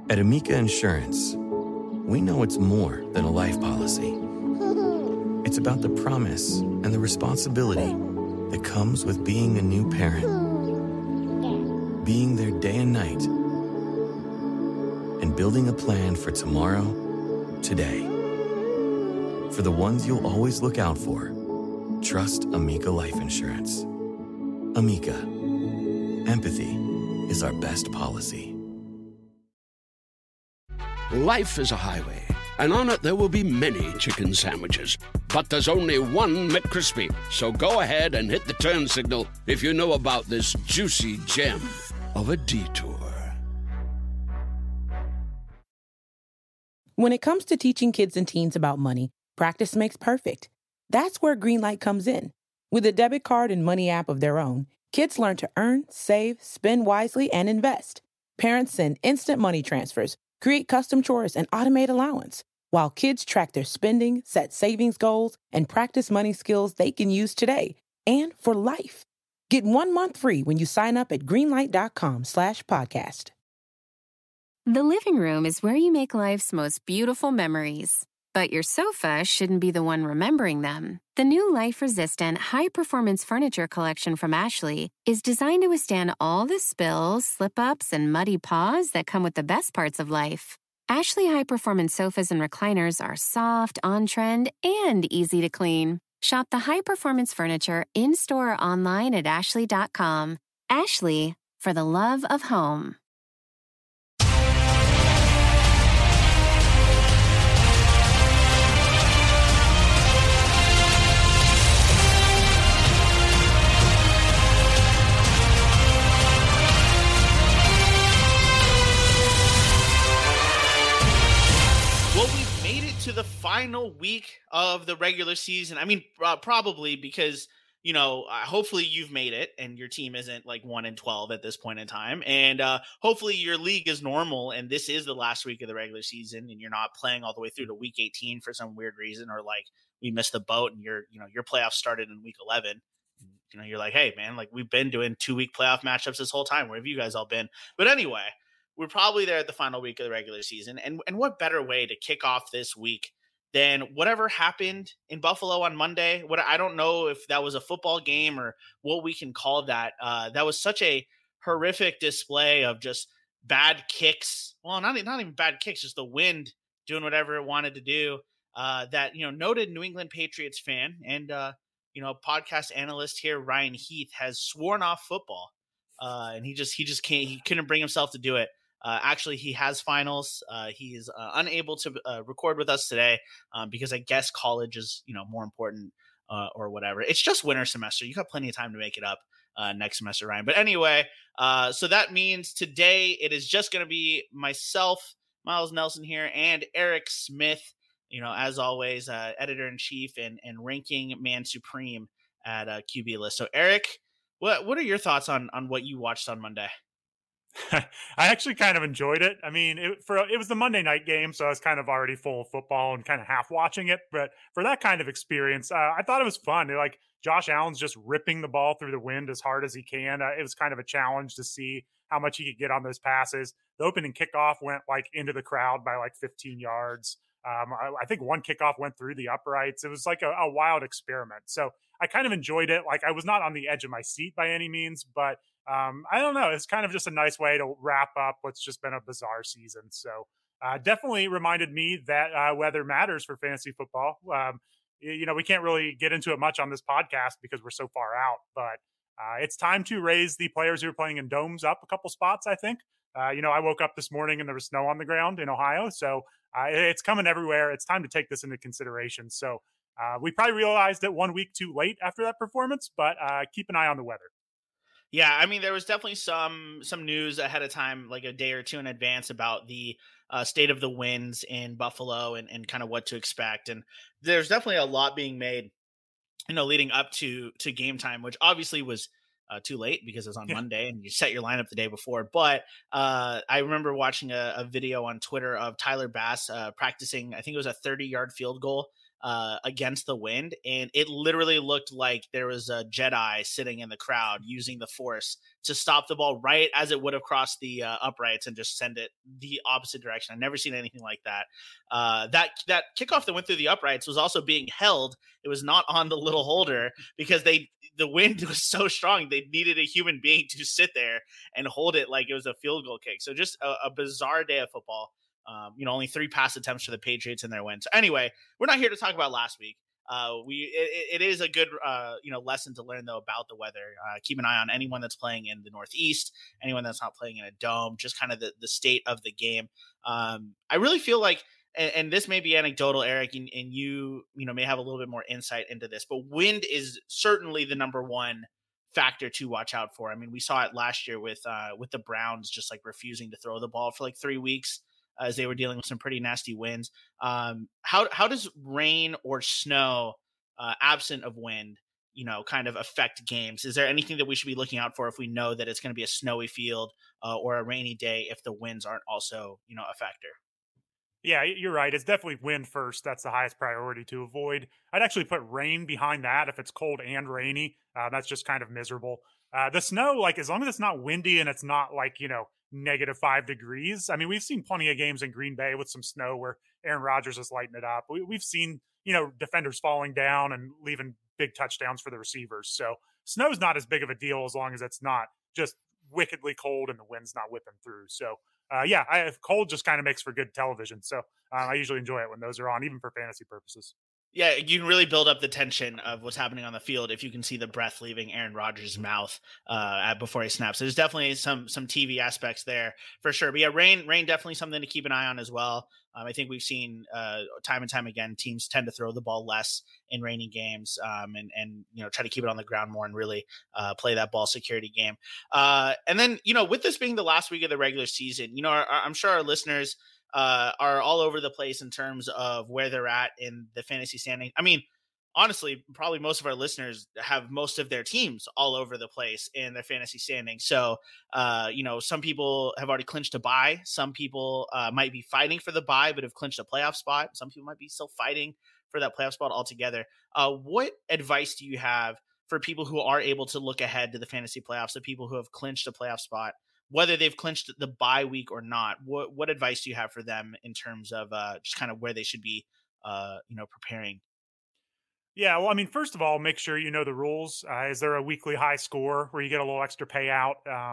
At Amica Insurance, we know it's more than a life policy. It's about the promise and the responsibility that comes with being a new parent. Being there day and night, and building a plan for tomorrow, today. For the ones you'll always look out for, trust Amica Life Insurance. Amica. Empathy is our best policy. Life is a highway, and on it there will be many chicken sandwiches. But there's only one McCrispy. So go ahead and hit the turn signal if you know about this juicy gem of a detour. When it comes to teaching kids and teens about money, practice makes perfect. That's where Greenlight comes in. With a debit card and money app of their own, kids learn to earn, save, spend wisely, and invest. Parents send instant money transfers, create custom chores, and automate allowance, while kids track their spending, set savings goals, and practice money skills they can use today and for life. Get 1 month free when you sign up at greenlight.com/podcast. The living room is where you make life's most beautiful memories. But your sofa shouldn't be the one remembering them. The new life-resistant, high-performance furniture collection from Ashley is designed to withstand all the spills, slip-ups, and muddy paws that come with the best parts of life. Ashley high-performance sofas and recliners are soft, on-trend, and easy to clean. Shop the high-performance furniture in-store or online at ashley.com. Ashley, for the love of home. Well, we've made it to the final week of the regular season. I mean, probably because, hopefully you've made it and your team isn't like 1-12 at this point in time. And hopefully your league is normal and this is the last week of the regular season and you're not playing all the way through to week 18 for some weird reason, or like we missed the boat and your playoffs started in week 11. You're like, hey man, like we've been doing 2-week playoff matchups this whole time. Where have you guys all been? But anyway, we're probably there at the final week of the regular season. And what better way to kick off this week than whatever happened in Buffalo on Monday? I don't know if that was a football game or what we can call that. That was such a horrific display of just bad kicks. Well, not even bad kicks, just the wind doing whatever it wanted to do. That, noted New England Patriots fan and, podcast analyst here, Ryan Heath, has sworn off football. And he couldn't bring himself to do it. Actually, he has finals. He is unable to record with us today because I guess college is, more important or whatever. It's just winter semester. You got plenty of time to make it up next semester, Ryan. But anyway, so that means today it is just going to be myself, Miles Nelson here, and Eric Smith, as always, editor-in-chief and ranking man supreme at QB List. So, Eric, what are your thoughts on what you watched on Monday? I actually kind of enjoyed it. I mean, it was the Monday night game, so I was kind of already full of football and kind of half watching it. But for that kind of experience, I thought it was fun. Like Josh Allen's just ripping the ball through the wind as hard as he can. It was kind of a challenge to see how much he could get on those passes. The opening kickoff went like into the crowd by like 15 yards. I think one kickoff went through the uprights. It was like a wild experiment. So I kind of enjoyed it. Like I was not on the edge of my seat by any means, but I don't know. It's kind of just a nice way to wrap up what's just been a bizarre season. So definitely reminded me that weather matters for fantasy football. We can't really get into it much on this podcast because we're so far out, but it's time to raise the players who are playing in domes up a couple spots, I think. I woke up this morning and there was snow on the ground in Ohio. So it's coming everywhere. It's time to take this into consideration. So we probably realized it 1 week too late after that performance, but keep an eye on the weather. Yeah, I mean, there was definitely some news ahead of time, like a day or two in advance, about the state of the winds in Buffalo and kind of what to expect. And there's definitely a lot being made, leading up to game time, which obviously was too late because it was on Monday and you set your lineup the day before. But I remember watching a video on Twitter of Tyler Bass practicing, I think it was a 30-yard field goal against the wind, and it literally looked like there was a Jedi sitting in the crowd using the Force to stop the ball right as it would have crossed the uprights and just send it the opposite direction. I've never seen anything like that. That kickoff that went through the uprights was also being held. It was not on the little holder because the wind was so strong. They needed a human being to sit there and hold it like it was a field goal kick. So just a bizarre day of football. Only 3 pass attempts for the Patriots in their win. So anyway, we're not here to talk about last week. It is a good lesson to learn though about the weather. Keep an eye on anyone that's playing in the Northeast, anyone that's not playing in a dome, just kind of the state of the game. I really feel like, and this may be anecdotal, Eric, and you may have a little bit more insight into this, but wind is certainly the number one factor to watch out for. I mean, we saw it last year with the Browns just like refusing to throw the ball for like 3 weeks as they were dealing with some pretty nasty winds. How does rain or snow, absent of wind, kind of affect games? Is there anything that we should be looking out for if we know that it's going to be a snowy field or a rainy day if the winds aren't also, a factor? Yeah, you're right. It's definitely wind first. That's the highest priority to avoid. I'd actually put rain behind that if it's cold and rainy. That's just kind of miserable. The snow, like as long as it's not windy and it's not like, -5 degrees. I mean, we've seen plenty of games in Green Bay with some snow where Aaron Rodgers is lighting it up. We've seen, defenders falling down and leaving big touchdowns for the receivers. So snow's not as big of a deal as long as it's not just wickedly cold and the wind's not whipping through. So cold just kind of makes for good television. So I usually enjoy it when those are on, even for fantasy purposes. Yeah, you can really build up the tension of what's happening on the field if you can see the breath leaving Aaron Rodgers' mouth before he snaps. So there's definitely some TV aspects there for sure. But yeah, rain definitely something to keep an eye on as well. I think we've seen time and time again teams tend to throw the ball less in rainy games and try to keep it on the ground more and really play that ball security game. And then with this being the last week of the regular season, I'm sure our listeners are all over the place in terms of where they're at in the fantasy standing. I mean, honestly, probably most of our listeners have most of their teams all over the place in their fantasy standing. So, some people have already clinched a bye. Some people might be fighting for the bye, but have clinched a playoff spot. Some people might be still fighting for that playoff spot altogether. What advice do you have for people who are able to look ahead to the fantasy playoffs, the people who have clinched a playoff spot, whether they've clinched the bye week or not? What advice do you have for them in terms of just kind of where they should be, preparing? Yeah, well, I mean, first of all, make sure you know the rules. Is there a weekly high score where you get a little extra payout?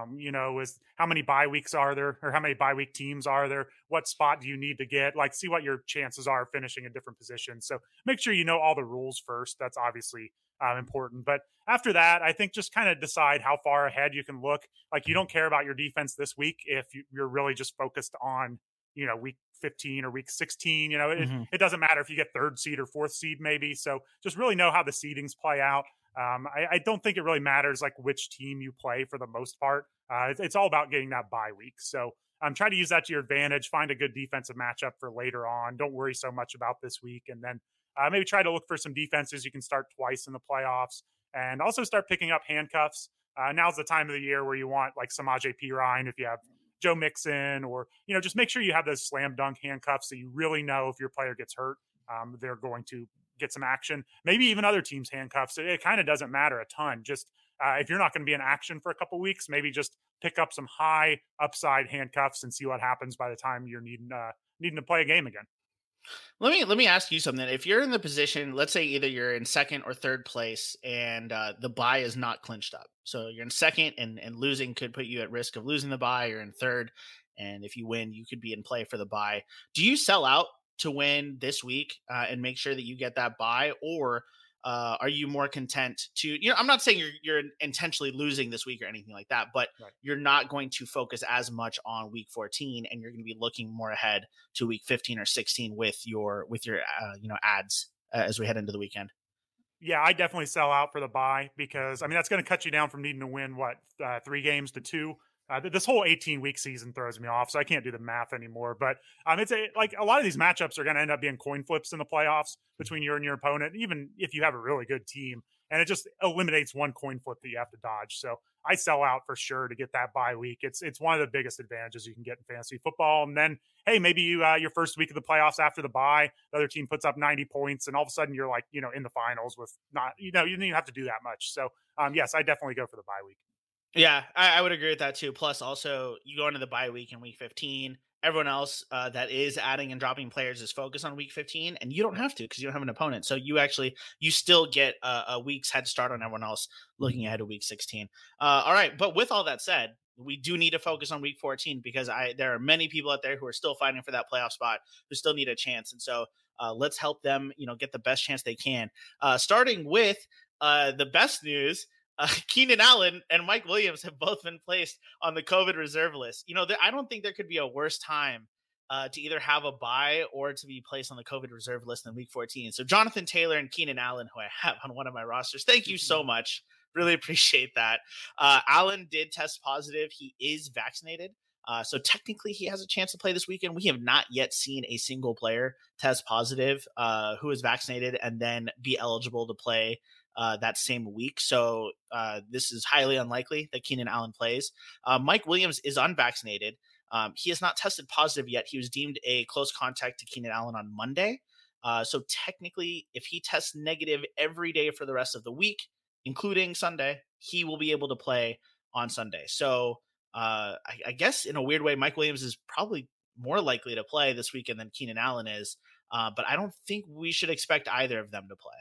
Is how many bye weeks are there, or how many bye week teams are there? What spot do you need to get? Like, see what your chances are of finishing in different positions. So make sure you know all the rules first. That's obviously important. But after that, I think just kind of decide how far ahead you can look. Like, you don't care about your defense this week if you're really just focused on, week 15 or week 16. It doesn't matter if you get 3rd seed or 4th seed maybe. So just really know how the seedings play out. I don't think it really matters like which team you play for the most part. It's all about getting that bye week. So try to use that to your advantage. Find a good defensive matchup for later on. Don't worry so much about this week. And then maybe try to look for some defenses you can start twice in the playoffs, and also start picking up handcuffs. Now's the time of the year where you want like Samaje Perine if you have Joe Mixon, or, just make sure you have those slam dunk handcuffs so you really know if your player gets hurt, they're going to get some action. Maybe even other teams' handcuffs. It kind of doesn't matter a ton. Just if you're not going to be in action for a couple weeks, maybe just pick up some high upside handcuffs and see what happens by the time you're needing to play a game again. Let me ask you something. If you're in the position, let's say either you're in 2nd or 3rd place and the bye is not clinched up. So you're in 2nd and losing could put you at risk of losing the bye. You're in 3rd, and if you win, you could be in play for the bye. Do you sell out to win this week and make sure that you get that bye, or are you more content to, I'm not saying you're intentionally losing this week or anything like that, but right, you're not going to focus as much on week 14, and you're going to be looking more ahead to week 15 or 16 with your ads as we head into the weekend? Yeah, I definitely sell out for the bye because, that's going to cut you down from needing to win 3 games to 2. This whole 18-week season throws me off, so I can't do the math anymore. But it's a lot of these matchups are going to end up being coin flips in the playoffs between you and your opponent. Even if you have a really good team, and it just eliminates one coin flip that you have to dodge. So I sell out for sure to get that bye week. It's one of the biggest advantages you can get in fantasy football. And then, hey, maybe you your first week of the playoffs after the bye, the other team puts up 90 points, and all of a sudden you're like, in the finals with not, you didn't even have to do that much. So yes, I definitely go for the bye week. Yeah, I would agree with that too. Plus, also, you go into the bye week in week 15. Everyone else that is adding and dropping players is focused on week 15, and you don't have to because you don't have an opponent. So you still get a week's head start on everyone else looking ahead to week 16. All right, but with all that said, we do need to focus on week 14 because there are many people out there who are still fighting for that playoff spot who still need a chance, and so let's help them, get the best chance they can. Starting with the best news. Keenan Allen and Mike Williams have both been placed on the COVID reserve list. I don't think there could be a worse time to either have a bye or to be placed on the COVID reserve list in week 14. So Jonathan Taylor and Keenan Allen, who I have on one of my rosters, thank you so much. Really appreciate that. Allen did test positive. He is vaccinated. So technically he has a chance to play this weekend. We have not yet seen a single player test positive who is vaccinated and then be eligible to play that same week. So this is highly unlikely that Keenan Allen plays. Mike Williams is unvaccinated. He has not tested positive yet. He was deemed a close contact to Keenan Allen on Monday. So technically, if he tests negative every day for the rest of the week, including Sunday, he will be able to play on Sunday. So I guess in a weird way, Mike Williams is probably more likely to play this weekend than Keenan Allen is. But I don't think we should expect either of them to play.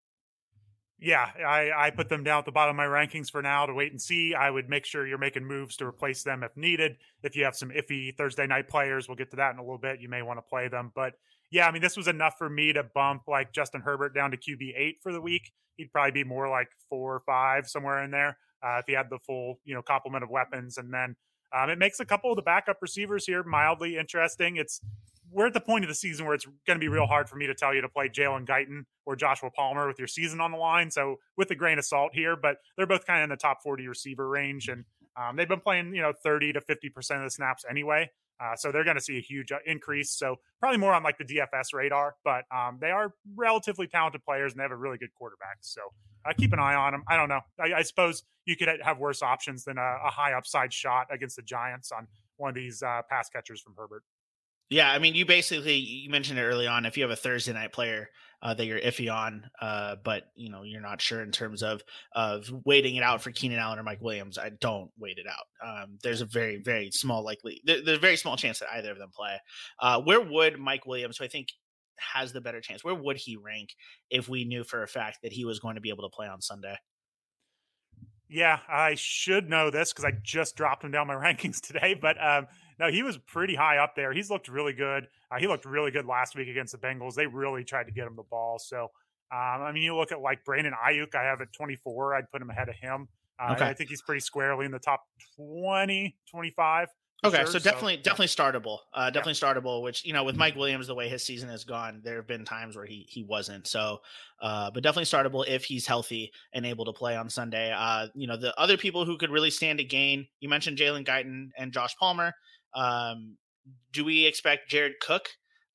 Yeah, I put them down at the bottom of my rankings for now to wait and see. I would make sure you're making moves to replace them if needed. If you have some iffy Thursday night players, we'll get to that in a little bit. You may want to play them. But yeah, this was enough for me to bump like Justin Herbert down to QB8 for the week. He'd probably be more like 4 or 5, somewhere in there, if he had the full, complement of weapons. And then it makes a couple of the backup receivers here mildly interesting. We're at the point of the season where it's going to be real hard for me to tell you to play Jalen Guyton or Joshua Palmer with your season on the line. So with a grain of salt here, but they're both kind of in the top 40 receiver range. And they've been playing, 30 to 50% of the snaps anyway. So they're going to see a huge increase. So probably more on like the DFS radar, but they are relatively talented players and they have a really good quarterback. So keep an eye on them. I don't know. I suppose you could have worse options than a high upside shot against the Giants on one of these pass catchers from Herbert. Yeah, you mentioned it early on. If you have a Thursday night player that you're iffy on, but you're not sure in terms of waiting it out for Keenan Allen or Mike Williams, I don't wait it out. There's a very, very small there's a very small chance that either of them play. Where would Mike Williams, who I think has the better chance, where would he rank if we knew for a fact that he was going to be able to play on Sunday? Yeah, I should know this because I just dropped him down my rankings today. But no, he was pretty high up there. He's looked really good. He looked really good last week against the Bengals. They really tried to get him the ball. So, you look at like Brandon Ayuk, I have at 24. I'd put him ahead of him. Okay. I think he's pretty squarely in the top 20, 25. Okay, sure. So definitely startable. Definitely startable, which, with Mike Williams, the way his season has gone, there have been times where he wasn't. So, but definitely startable if he's healthy and able to play on Sunday. The other people who could really stand to gain, you mentioned Jalen Guyton and Josh Palmer. Do we expect Jared Cook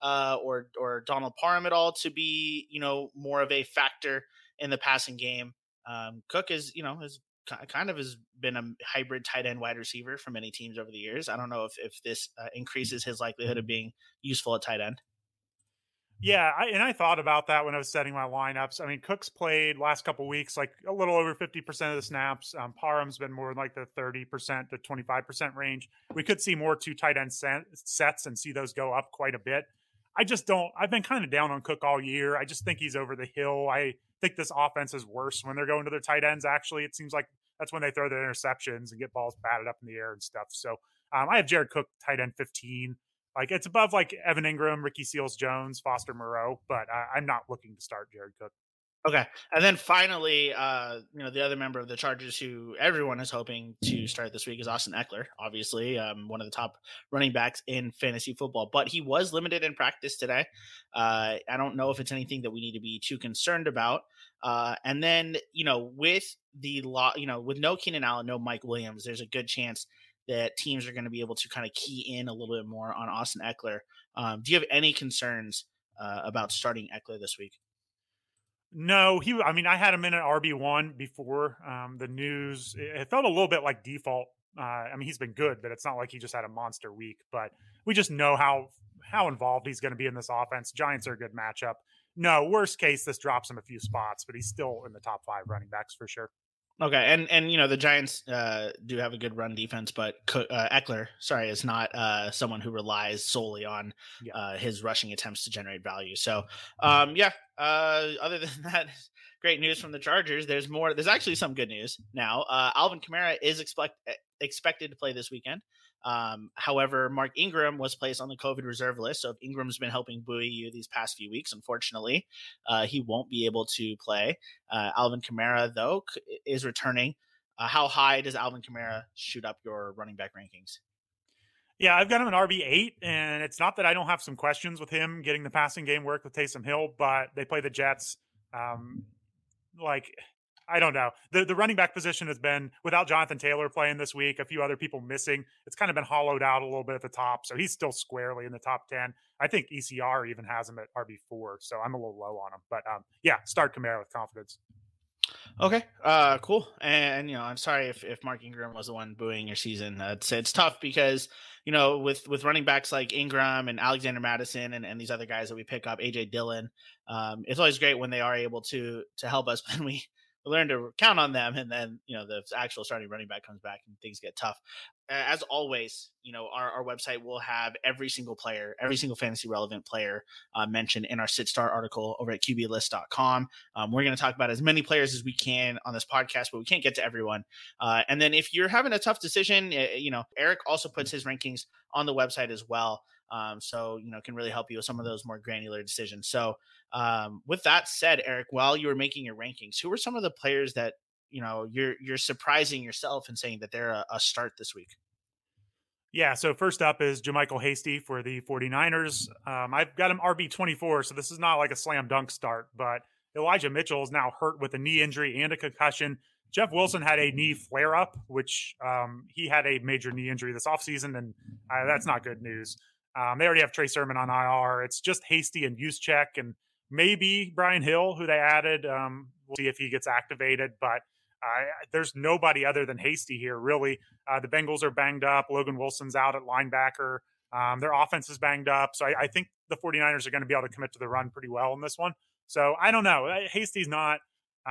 or Donald Parham at all to be, more of a factor in the passing game? Cook is has been a hybrid tight end wide receiver for many teams over the years. I don't know if this increases his likelihood of being useful at tight end. Yeah, I thought about that when I was setting my lineups. Cook's played last couple of weeks like a little over 50% of the snaps. Parham's been more like the 30% to 25% range. We could see more 2 tight end sets and see those go up quite a bit. I've been kind of down on Cook all year. I just think he's over the hill. I think this offense is worse when they're going to their tight ends. Actually, it seems like that's when they throw their interceptions and get balls batted up in the air and stuff. So I have Jared Cook tight end 15. Like it's above like Evan Ingram, Ricky Seals-Jones, Foster Moreau, but I'm not looking to start Jared Cook. Okay. And then finally, the other member of the Chargers who everyone is hoping to start this week is Austin Eckler, obviously, one of the top running backs in fantasy football, but he was limited in practice today. I don't know if it's anything that we need to be too concerned about. And then, with with no Keenan Allen, no Mike Williams, there's a good chance that teams are going to be able to kind of key in a little bit more on Austin Eckler. Do you have any concerns about starting Eckler this week? No, I had him in an RB1 before the news. It felt a little bit like default. He's been good, but it's not like he just had a monster week. But we just know how involved he's going to be in this offense. Giants are a good matchup. No, worst case, this drops him a few spots, but he's still in the top 5 running backs for sure. Okay, and the Giants do have a good run defense, but Eckler, is not someone who relies solely on his rushing attempts to generate value. So, other than that, great news from the Chargers. There's more. There's actually some good news now. Alvin Kamara is expected to play this weekend. However, Mark Ingram was placed on the COVID reserve list. So if Ingram's been helping buoy you these past few weeks, unfortunately, he won't be able to play. Alvin Kamara, though, is returning. How high does Alvin Kamara shoot up your running back rankings? Yeah, I've got him in RB8, and it's not that I don't have some questions with him getting the passing game work with Taysom Hill, but they play the Jets. I don't know. The running back position has been, without Jonathan Taylor playing this week, a few other people missing, it's kind of been hollowed out a little bit at the top. So he's still squarely in the top 10. I think ECR even has him at RB4. So I'm a little low on him. But start Kamara with confidence. Okay, cool. And I'm sorry if Mark Ingram was the one buoying your season. It's tough because with running backs like Ingram and Alexander Madison and these other guys that we pick up, AJ Dillon, it's always great when they are able to help us when we learn to count on them, and then the actual starting running back comes back and things get tough. As always, our website will have every single player, every single fantasy relevant player mentioned in our sit start article over at QBList.com. We're going to talk about as many players as we can on this podcast, but we can't get to everyone. And then if you're having a tough decision, Eric also puts his rankings on the website as well. So can really help you with some of those more granular decisions. So with that said, Eric, while you were making your rankings, who were some of the players that you're surprising yourself and saying that they're a start this week? Yeah, so first up is JaMycal Hasty for the 49ers. I've got him RB24, so this is not like a slam dunk start, but Elijah Mitchell is now hurt with a knee injury and a concussion. Jeff Wilson had a knee flare-up, which he had a major knee injury this offseason, and that's not good news. They already have Trey Sermon on IR. It's just Hasty and Juszczyk and maybe Brian Hill, who they added. We'll see if he gets activated, but there's nobody other than Hasty here, really. The Bengals are banged up. Logan Wilson's out at linebacker. Their offense is banged up. So I think the 49ers are going to be able to commit to the run pretty well in this one. So I don't know. Hasty's not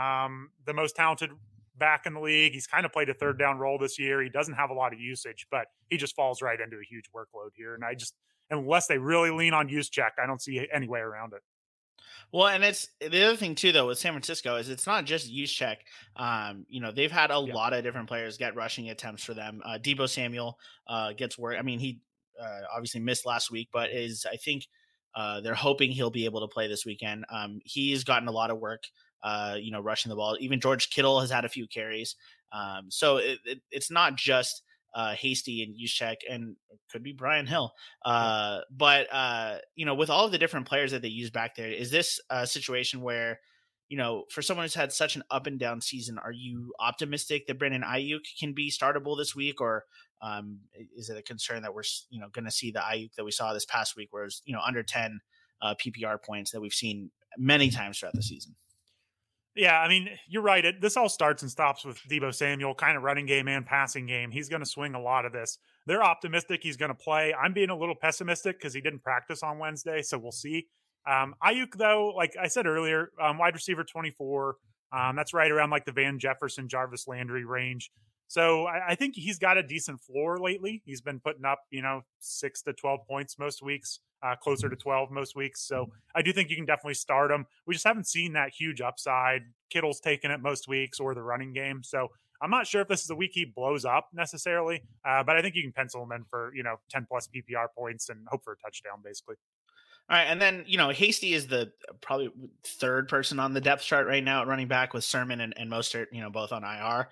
the most talented back in the league. He's kind of played a third down role this year. He doesn't have a lot of usage, but he just falls right into a huge workload here. And unless they really lean on Juszczyk, I don't see any way around it. Well, and it's the other thing too, though, with San Francisco is it's not just Juszczyk. They've had a lot of different players get rushing attempts for them. Deebo Samuel gets work. I mean, he obviously missed last week, but I think they're hoping he'll be able to play this weekend. He's gotten a lot of work, rushing the ball. Even George Kittle has had a few carries. So it's not just Hasty and Juszczyk, and could be Brian Hill. But with all of the different players that they use back there, is this a situation where, for someone who's had such an up and down season, are you optimistic that Brandon Ayuk can be startable this week, or is it a concern that we're going to see the Ayuk that we saw this past week, where it's under 10 PPR points that we've seen many times throughout the season? Yeah, I mean, you're right. This all starts and stops with Deebo Samuel, kind of running game and passing game. He's going to swing a lot of this. They're optimistic he's going to play. I'm being a little pessimistic because he didn't practice on Wednesday, so we'll see. Ayuk, though, like I said earlier, wide receiver 24. That's right around like the Van Jefferson, Jarvis Landry range. So I think he's got a decent floor lately. He's been putting up, 6 to 12 points most weeks, closer to 12 most weeks. So I do think you can definitely start him. We just haven't seen that huge upside. Kittle's taken it most weeks, or the running game. So I'm not sure if this is a week he blows up necessarily, but I think you can pencil him in for, 10 plus PPR points and hope for a touchdown, basically. All right, and then, Hasty is the probably third person on the depth chart right now at running back, with Sermon and Mostert, both on IR.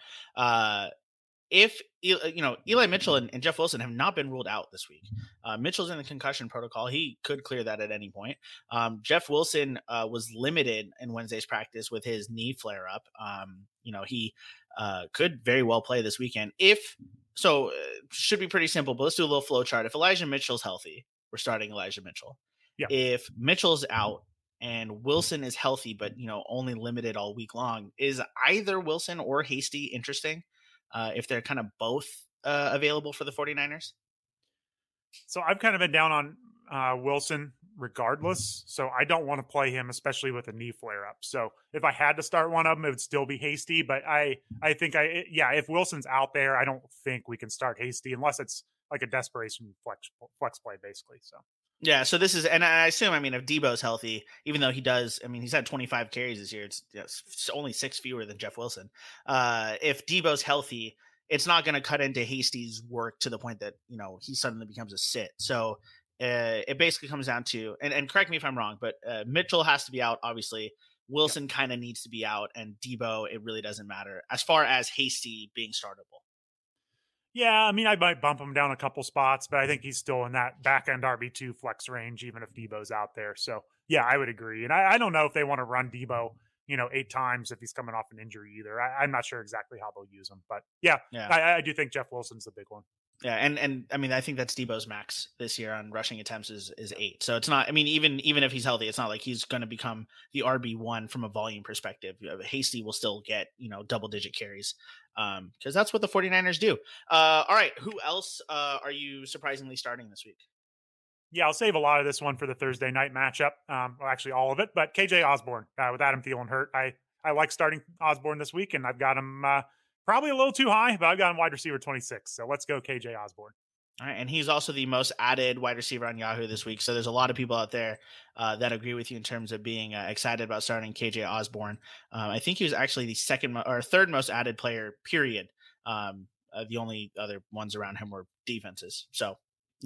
If Eli Mitchell and Jeff Wilson have not been ruled out this week. Mitchell's in the concussion protocol. He could clear that at any point. Jeff Wilson was limited in Wednesday's practice with his knee flare up. He could very well play this weekend. Should be pretty simple, but let's do a little flow chart. If Elijah Mitchell's healthy, we're starting Elijah Mitchell. Yeah. If Mitchell's out, and Wilson is healthy, but only limited all week long. Is either Wilson or Hasty interesting if they're kind of both available for the 49ers? So I've kind of been down on Wilson regardless. So I don't want to play him, especially with a knee flare up. So if I had to start one of them, it would still be Hasty. But I think if Wilson's out there, I don't think we can start Hasty unless it's like a desperation flex play, basically. So. Yeah, so this is, and I assume, if Debo's healthy, even though he's had 25 carries this year, it's only 6 fewer than Jeff Wilson. If Debo's healthy, it's not going to cut into Hasty's work to the point that, he suddenly becomes a sit. So it basically comes down to, and correct me if I'm wrong, but Mitchell has to be out, obviously. Wilson kind of needs to be out, and Debo, it really doesn't matter as far as Hasty being startable. Yeah, I might bump him down a couple spots, but I think he's still in that back-end RB2 flex range, even if Debo's out there. So, yeah, I would agree. And I don't know if they want to run Debo, 8 times if he's coming off an injury either. I'm not sure exactly how they'll use him. But, yeah. I do think Jeff Wilson's the big one. Yeah, and I think that's Debo's max this year on rushing attempts is 8. So it's not, even if he's healthy, it's not like he's going to become the RB1 from a volume perspective. Hasty will still get, double-digit carries because that's what the 49ers do. All right, who else are you surprisingly starting this week? Yeah, I'll save a lot of this one for the Thursday night matchup. Well, actually all of it, but KJ Osborne with Adam Thielen hurt. I like starting Osborne this week, and I've got him probably a little too high, but I've got him wide receiver 26. So let's go KJ Osborne. All right, and he's also the most added wide receiver on Yahoo this week. So there's a lot of people out there that agree with you in terms of being excited about starting KJ Osborne. I think he was actually the third most added player, period. The only other ones around him were defenses. So,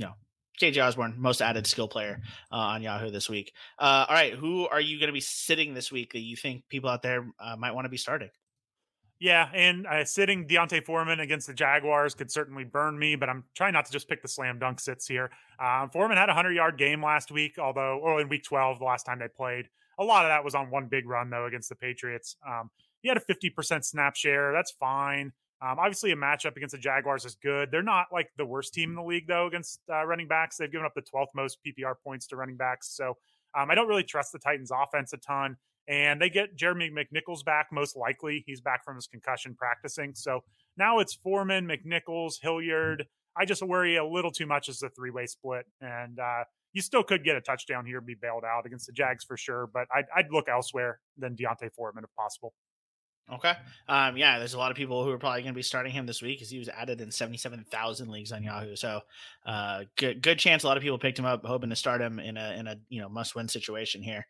KJ Osborne, most added skill player on Yahoo this week. All right, who are you going to be sitting this week that you think people out there might want to be starting? Yeah, and sitting D'Onta Foreman against the Jaguars could certainly burn me, but I'm trying not to just pick the slam dunk sits here. Foreman had a 100-yard game last week, in week 12, the last time they played. A lot of that was on one big run, though, against the Patriots. He had a 50% snap share. That's fine. Obviously, a matchup against the Jaguars is good. They're not like the worst team in the league, though, against running backs. They've given up the 12th most PPR points to running backs. So I don't really trust the Titans' offense a ton. And they get Jeremy McNichols back, most likely. He's back from his concussion practicing. So now it's Foreman, McNichols, Hilliard. I just worry a little too much as a 3-way split. And you still could get a touchdown here and be bailed out against the Jags for sure. But I'd look elsewhere than D'Onta Foreman if possible. Okay. Yeah, there's a lot of people who are probably going to be starting him this week because he was added in 77,000 leagues on Yahoo. So good chance a lot of people picked him up hoping to start him in a must-win situation here.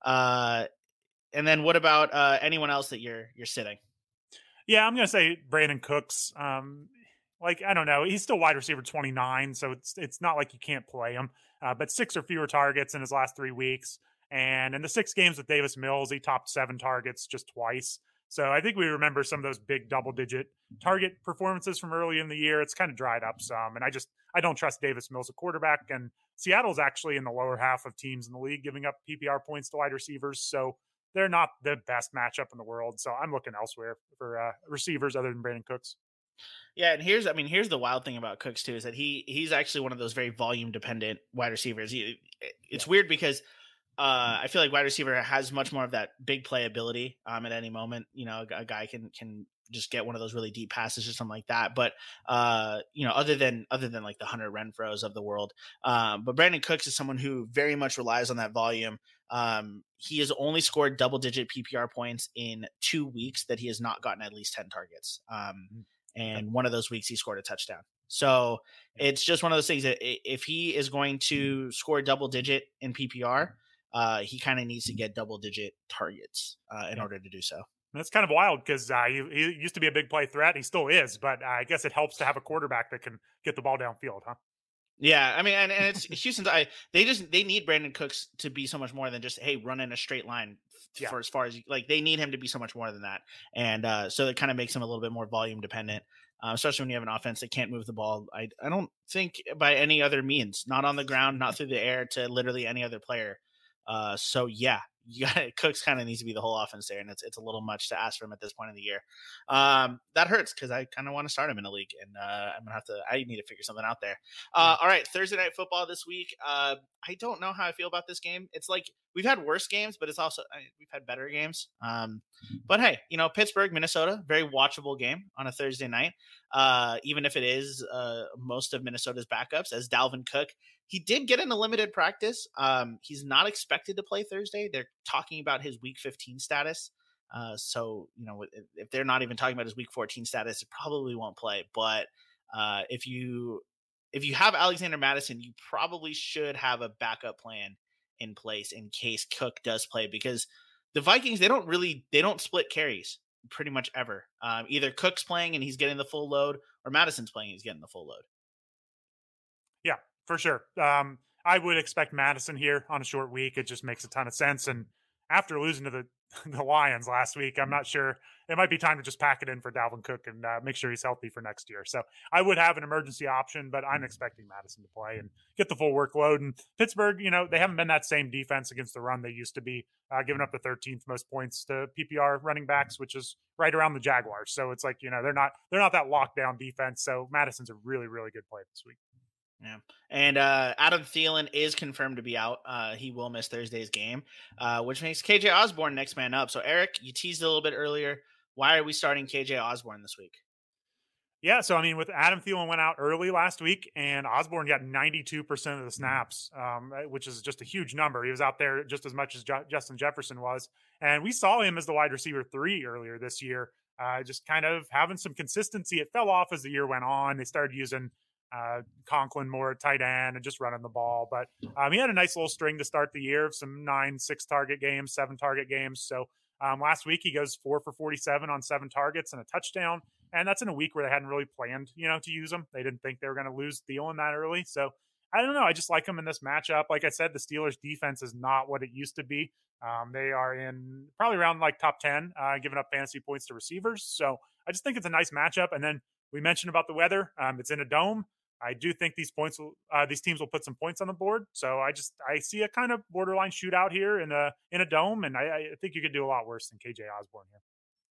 And then what about anyone else that you're sitting? Yeah, I'm going to say Brandon Cooks. I don't know. He's still wide receiver 29, so it's not like you can't play him. But 6 or fewer targets in his last 3 weeks. And in the 6 games with Davis Mills, he topped 7 targets just twice. So I think we remember some of those big double-digit target performances from early in the year. It's kind of dried up some. And I don't trust Davis Mills at quarterback. And Seattle's actually in the lower half of teams in the league giving up PPR points to wide receivers. So they're not the best matchup in the world. So I'm looking elsewhere for receivers other than Brandon Cooks. Yeah, and here's the wild thing about Cooks too is that he's actually one of those very volume dependent wide receivers. It's weird because I feel like wide receiver has much more of that big playability at any moment. A guy can just get one of those really deep passes or something like that. But other than like the Hunter Renfrows of the world, but Brandon Cooks is someone who very much relies on that volume. He has only scored double-digit PPR points in 2 weeks that he has not gotten at least 10 targets. And one of those weeks he scored a touchdown. So it's just one of those things that if he is going to score double-digit in PPR, he kind of needs to get double-digit targets in order to do so. That's kind of wild because he used to be a big play threat. He still is, but I guess it helps to have a quarterback that can get the ball downfield, huh? Yeah, and it's Houston's. They need Brandon Cooks to be so much more than just run in a straight line for as far as they need him to be so much more than that, and so it kind of makes him a little bit more volume dependent, especially when you have an offense that can't move the ball. I don't think by any other means, not on the ground, not through the air, to literally any other player. So yeah, Cooks kind of needs to be the whole offense there, and it's a little much to ask for him at this point in the year. That hurts because I kind of want to start him in a league, and I need to figure something out there. All right, Thursday night football this week. I don't know how I feel about this game. It's like we've had worse games, but it's also we've had better games. But hey, Pittsburgh, Minnesota, very watchable game on a Thursday night. Even if it is most of Minnesota's backups, as Dalvin Cook. He did get in a limited practice. He's not expected to play Thursday. They're talking about his week 15 status. So, if they're not even talking about his week 14 status, it probably won't play. But if you have Alexander Mattison, you probably should have a backup plan in place in case Cook does play, because the Vikings, they don't split carries pretty much ever. Either Cook's playing and he's getting the full load, or Madison's playing and he's getting the full load. Yeah, for sure. I would expect Madison here on a short week. It just makes a ton of sense. And after losing to the Lions last week, I'm not sure. It might be time to just pack it in for Dalvin Cook and make sure he's healthy for next year. So I would have an emergency option, but I'm expecting Madison to play and get the full workload. And Pittsburgh, they haven't been that same defense against the run they used to be, giving up the 13th most points to PPR running backs, which is right around the Jaguars. So it's like, they're not that lockdown defense. So Madison's a really, really good play this week. Yeah. And Adam Thielen is confirmed to be out. He will miss Thursday's game, which makes KJ Osborne next man up. So, Eric, you teased a little bit earlier. Why are we starting KJ Osborne this week? Yeah, so, with Adam Thielen went out early last week, and Osborne got 92% of the snaps, which is just a huge number. He was out there just as much as Justin Jefferson was. And we saw him as the wide receiver 3 earlier this year, just kind of having some consistency. It fell off as the year went on. They started using Conklin more at tight end and just running the ball. But he had a nice little string to start the year of some 9 6-target games, 7-target games. So last week he goes 4 for 47 on 7 targets and a touchdown. And that's in a week where they hadn't really planned, to use him. They didn't think they were going to lose Thielen that early. So I don't know. I just like him in this matchup. Like I said, the Steelers defense is not what it used to be. They are in probably around like top 10, giving up fantasy points to receivers. So I just think it's a nice matchup. And then we mentioned about the weather. It's in a dome. I do think these teams will put some points on the board. So I see a kind of borderline shootout here in a dome, and I think you could do a lot worse than KJ Osborne here.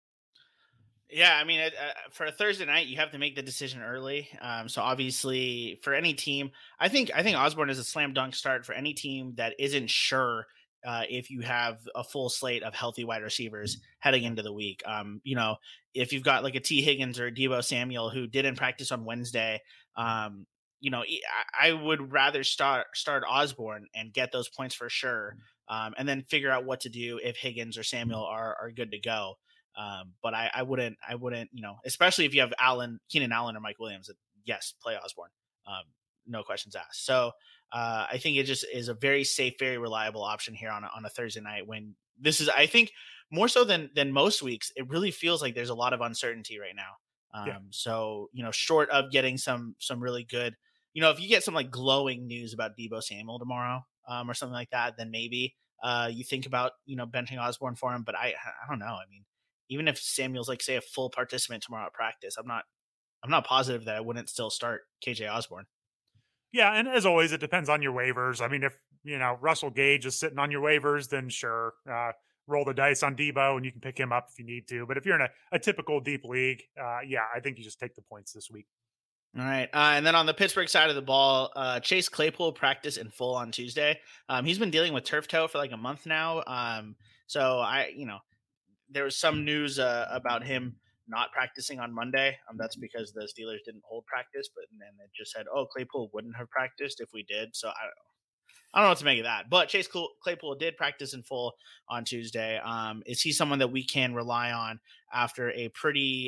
Yeah, for a Thursday night, you have to make the decision early. So obviously, for any team, I think Osborne is a slam dunk start for any team that isn't sure if you have a full slate of healthy wide receivers heading into the week. If you've got like a T. Higgins or a Deebo Samuel who didn't practice on Wednesday, I would rather start Osborne and get those points for sure, and then figure out what to do if Higgins or Samuel are good to go. But I wouldn't, especially if you have Keenan Allen or Mike Williams, yes, play Osborne. No questions asked. So I think it just is a very safe, very reliable option here on a Thursday night when this is, I think, more so than most weeks, it really feels like there's a lot of uncertainty right now. So, short of getting some really good, if you get some like glowing news about Deebo Samuel tomorrow or something like that, then maybe you think about, benching Osborne for him. But I don't know. Even if Samuel's like, say, a full participant tomorrow at practice, I'm not positive that I wouldn't still start KJ Osborne. Yeah, and as always, it depends on your waivers. If Russell Gage is sitting on your waivers, then sure, roll the dice on Deebo, and you can pick him up if you need to. But if you're in a typical deep league, I think you just take the points this week. All right, and then on the Pittsburgh side of the ball, Chase Claypool practiced in full on Tuesday. He's been dealing with turf toe for like a month now. So there was some news about him not practicing on Monday. That's because the Steelers didn't hold practice, but then it just said, Claypool wouldn't have practiced if we did. So I don't know what to make of that. But Chase Claypool did practice in full on Tuesday. Is he someone that we can rely on after a pretty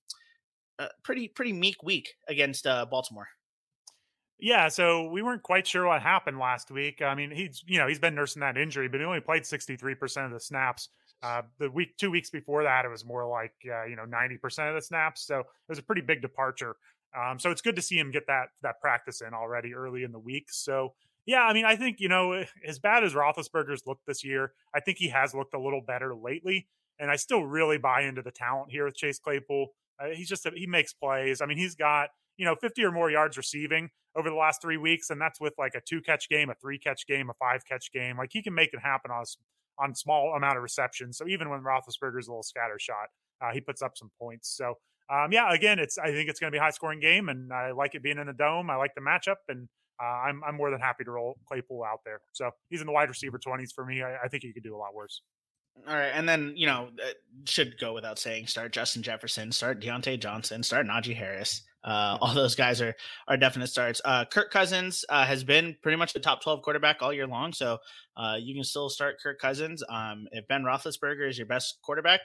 meek week against Baltimore? Yeah, so we weren't quite sure what happened last week. He's been nursing that injury, but he only played 63% of the snaps. 2 weeks before that, it was more like 90% of the snaps. So it was a pretty big departure. So it's good to see him get that practice in already early in the week. So yeah, I think as bad as Roethlisberger's looked this year, I think he has looked a little better lately. And I still really buy into the talent here with Chase Claypool. He makes plays. He's got 50 or more yards receiving over the last 3 weeks, and that's with like a 2-catch game, a 3-catch game, a 5-catch game. Like, he can make it happen on small amount of receptions. So even when Roethlisberger's a little scattershot, he puts up some points. So again, I think it's going to be a high scoring game, and I like it being in the dome. I like the matchup, and I'm more than happy to roll Claypool out there. So he's in the wide receiver 20s for me. I think he could do a lot worse. All right, and then should go without saying, start Justin Jefferson, start Deontay Johnson, start Najee Harris. All those guys are definite starts. Kirk Cousins has been pretty much the top 12 quarterback all year long, so you can still start Kirk Cousins. If Ben Roethlisberger is your best quarterback,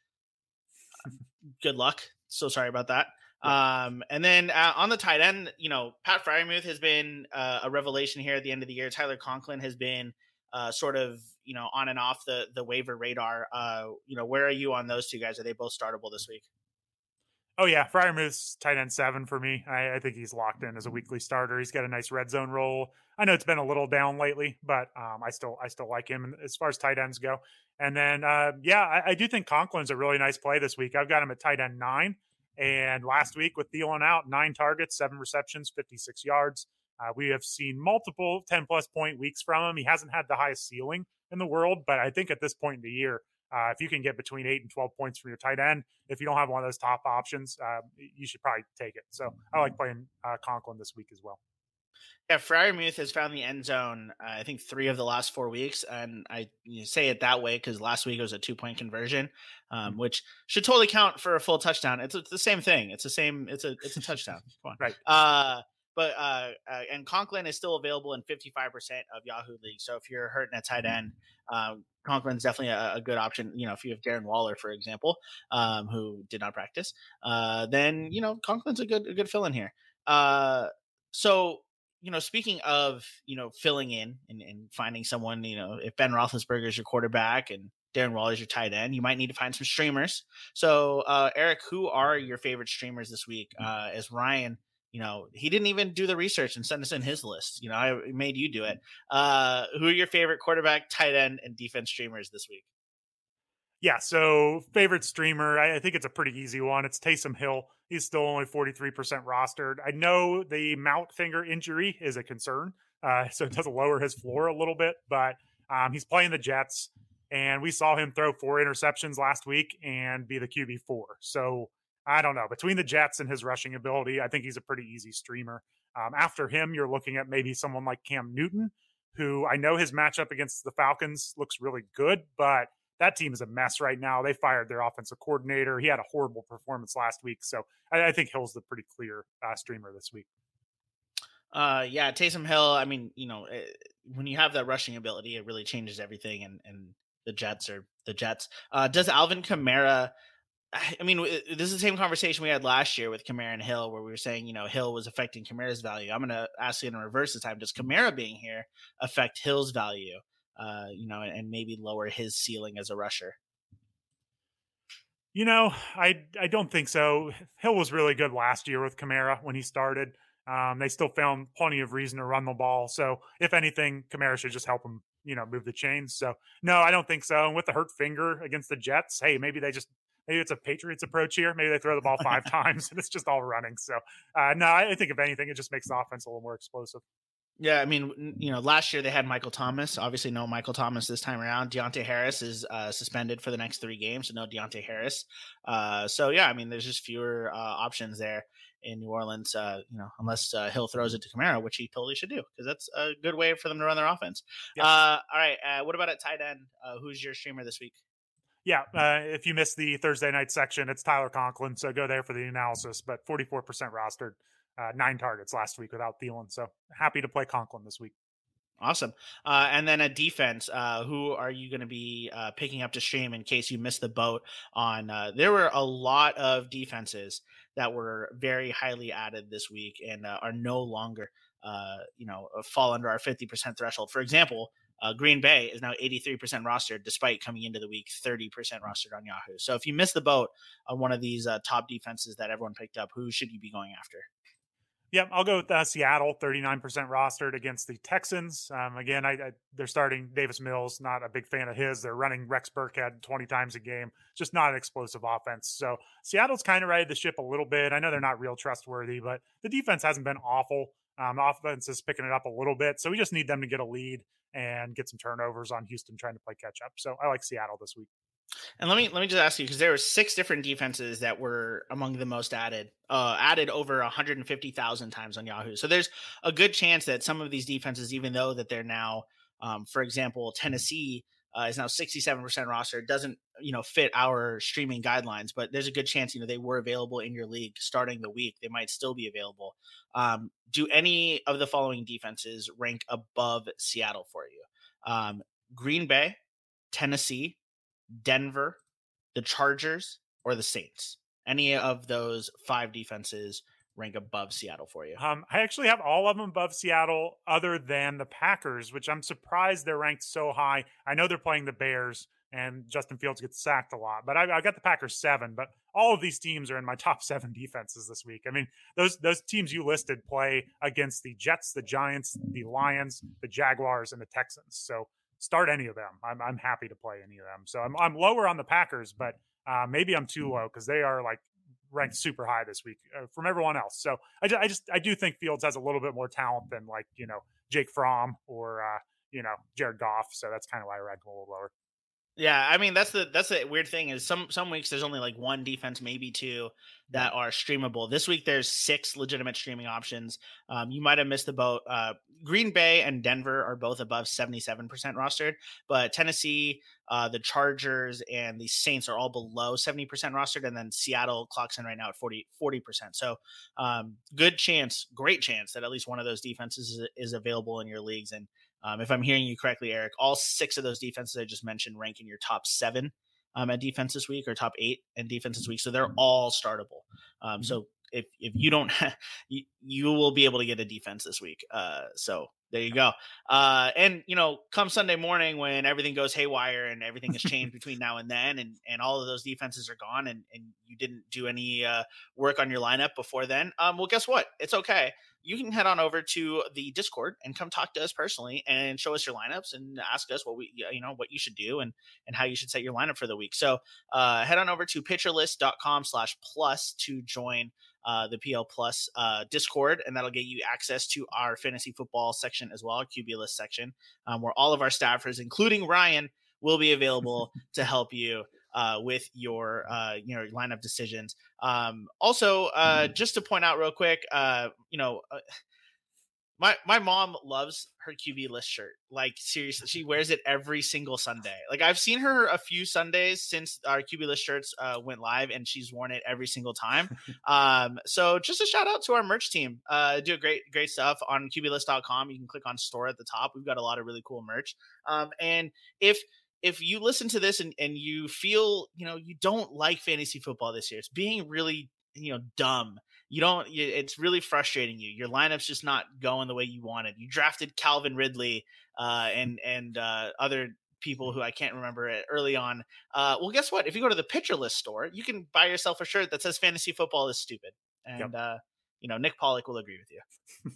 good luck. So sorry about that. And then on the tight end, Pat Freiermuth has been a revelation here at the end of the year. Tyler Conklin has been sort of, on and off the waiver radar. Where are you on those two guys? Are they both startable this week? Oh yeah, Freiermuth's tight end 7 for me. I think he's locked in as a weekly starter. He's got a nice red zone role. I know it's been a little down lately, but I still like him as far as tight ends go. And then I do think Conklin's a really nice play this week. I've got him at tight end 9. And last week with Thielen out, 9 targets, 7 receptions, 56 yards. We have seen multiple 10-plus point weeks from him. He hasn't had the highest ceiling in the world, but I think at this point in the year, if you can get between 8 and 12 points from your tight end, if you don't have one of those top options, you should probably take it. So I like playing Conklin this week as well. Yeah, Freiermuth has found the end zone, I think 3 of the last 4 weeks. And I say it that way because last week it was a 2-point conversion, which should totally count for a full touchdown. It's the same thing. It's a touchdown. Come on. Right. And Conklin is still available in 55% of Yahoo leagues. So if you're hurting at tight end, Conklin's definitely a good option. If you have Darren Waller, for example, who did not practice, then Conklin's a good fill in here. So speaking of filling in and finding someone, if Ben Roethlisberger is your quarterback and Darren Waller is your tight end, you might need to find some streamers. So Eric, who are your favorite streamers this week? As Ryan, he didn't even do the research and send us in his list. I made you do it. Who are your favorite quarterback, tight end, and defense streamers this week? Yeah, so favorite streamer, I think it's a pretty easy one. It's Taysom Hill. He's still only 43% rostered. I know the mount finger injury is a concern, so it does lower his floor a little bit, but he's playing the Jets, and we saw him throw 4 interceptions last week and be the QB4. So I don't know. Between the Jets and his rushing ability, I think he's a pretty easy streamer. After him, you're looking at maybe someone like Cam Newton, who I know his matchup against the Falcons looks really good, but that team is a mess right now. They fired their offensive coordinator. He had a horrible performance last week. So I think Hill's the pretty clear streamer this week. Taysom Hill, I mean, when you have that rushing ability, it really changes everything. And the Jets are the Jets. Does Alvin Kamara, I mean, this is the same conversation we had last year with Kamara and Hill, where we were saying, Hill was affecting Kamara's value. I'm going to ask you in reverse this time. Does Kamara being here affect Hill's value? And maybe lower his ceiling as a rusher? I don't think so. Hill was really good last year with Kamara when he started. They still found plenty of reason to run the ball. So if anything, Kamara should just help him, move the chains. So no, I don't think so. And with the hurt finger against the Jets, hey, maybe it's a Patriots approach here. Maybe they throw the ball 5 times and it's just all running. So no, I think if anything, it just makes the offense a little more explosive. Yeah, I mean, last year they had Michael Thomas. Obviously, no Michael Thomas this time around. Deontay Harris is suspended for the next 3 games, so no Deontay Harris. There's just fewer options there in New Orleans, unless Hill throws it to Kamara, which he totally should do, because that's a good way for them to run their offense. Yep. All right, what about at tight end? Who's your streamer this week? Yeah, if you missed the Thursday night section, it's Tyler Conklin, so go there for the analysis, but 44% rostered. 9 targets last week without Thielen. So happy to play Conklin this week. Awesome. And then a defense, who are you going to be picking up to stream in case you missed the boat on? There were a lot of defenses that were very highly added this week and are no longer, fall under our 50% threshold. For example, Green Bay is now 83% rostered, despite coming into the week 30% rostered on Yahoo. So if you missed the boat on one of these top defenses that everyone picked up, who should you be going after? Yeah, I'll go with Seattle, 39% rostered against the Texans. Again, they're starting Davis Mills, not a big fan of his. They're running Rex Burkhead 20 times a game, just not an explosive offense. So Seattle's kind of righted the ship a little bit. I know they're not real trustworthy, but the defense hasn't been awful. Offense is picking it up a little bit. So we just need them to get a lead and get some turnovers on Houston trying to play catch up. So I like Seattle this week. And let me just ask you, because there were 6 different defenses that were among the most added over 150,000 times on Yahoo. So there's a good chance that some of these defenses, even though that they're now, for example, Tennessee is now 67% roster, doesn't fit our streaming guidelines, but there's a good chance they were available in your league starting the week. They might still be available. Do any of the following defenses rank above Seattle for you? Green Bay, Tennessee, Denver, the Chargers, or the Saints? Any of those 5 defenses rank above Seattle for you? I actually have all of them above Seattle other than the Packers, which I'm surprised they're ranked so high. I know they're playing the Bears and Justin Fields gets sacked a lot, but I got the Packers 7, but all of these teams are in my top 7 defenses this week. I mean, those teams you listed play against the Jets, the Giants, the Lions, the Jaguars, and the Texans. So start any of them. I'm happy to play any of them. So I'm lower on the Packers, but maybe I'm too low because they are like ranked super high this week from everyone else. So I do think Fields has a little bit more talent than Jake Fromm or Jared Goff. So that's kind of why I rank him a little lower. Yeah, I mean that's the weird thing is some weeks there's only like 1 defense, maybe 2 that are streamable. This week there's 6 legitimate streaming options. You might have missed the boat. Green Bay and Denver are both above 77% rostered, but Tennessee, the Chargers, and the Saints are all below 70% rostered, and then Seattle clocks in right now at 40%. So great chance that at least one of those defenses is available in your leagues. And if I'm hearing you correctly, Eric, all 6 of those defenses I just mentioned rank in your top 7 at defense this week, or top 8 in defense this week. So they're all startable. So if you don't, you will be able to get a defense this week. So there you go. And come Sunday morning when everything goes haywire and everything has changed between now and then, and all of those defenses are gone, and you didn't do any work on your lineup before then. Well, guess what? It's okay. You can head on over to the Discord and come talk to us personally and show us your lineups and ask us what what you should do and how you should set your lineup for the week. So head on over to pitcherlist.com/plus to join the PL Plus Discord, and that'll get you access to our fantasy football section as well, our QB list section, where all of our staffers, including Ryan, will be available to help you with your lineup decisions. Also, just to point out real quick, my mom loves her QB list shirt. Like, seriously, she wears it every single Sunday. Like, I've seen her a few Sundays since our QB list shirts went live, and she's worn it every single time. So just a shout out to our merch team. Do great stuff on QBlist.com. You can click on store at the top. We've got a lot of really cool merch. And if you listen to this and you feel, you don't like fantasy football this year, it's being really, dumb. It's really frustrating you. Your lineup's just not going the way you wanted. You drafted Calvin Ridley and other people who I can't remember early on. Well, guess what? If you go to the Pitcher List store, you can buy yourself a shirt that says fantasy football is stupid. And, Nick Pollock will agree with you.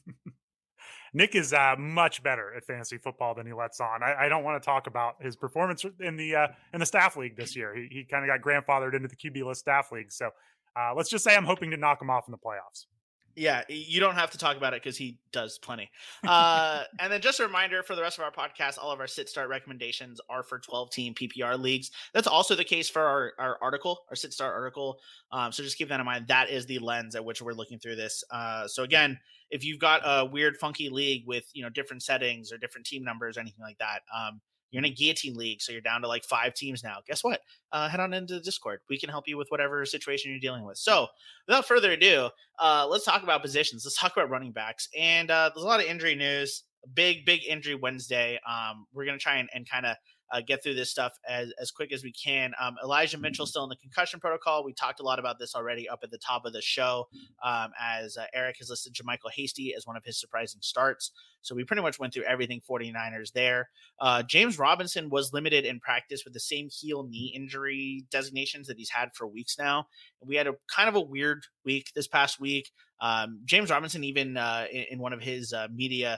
Nick is much better at fantasy football than he lets on. I don't want to talk about his performance in the staff league this year. He kind of got grandfathered into the QB list staff league. So let's just say I'm hoping to knock him off in the playoffs. Yeah, you don't have to talk about it because he does plenty. And then just a reminder for the rest of our podcast, all of our sit-start recommendations are for 12-team PPR leagues. That's also the case for our article, our sit-start article. So just keep that in mind. That is the lens at which we're looking through this. So again, if you've got a weird, funky league with different settings or different team numbers or anything like that, you're in a guillotine league, so you're down to like 5 teams now. Guess what? Head on into the Discord. We can help you with whatever situation you're dealing with. So without further ado, let's talk about positions. Let's talk about running backs. And there's a lot of injury news. Big injury Wednesday. We're going to try and kind of get through this stuff as quick as we can. Elijah Mitchell still in the concussion protocol. We talked a lot about this already up at the top of the show, as Eric has listed JaMycal Hasty as one of his surprising starts. So we pretty much went through everything 49ers there. James Robinson was limited in practice with the same heel knee injury designations that he's had for weeks now. And we had a kind of a weird week this past week. James Robinson, even in one of his media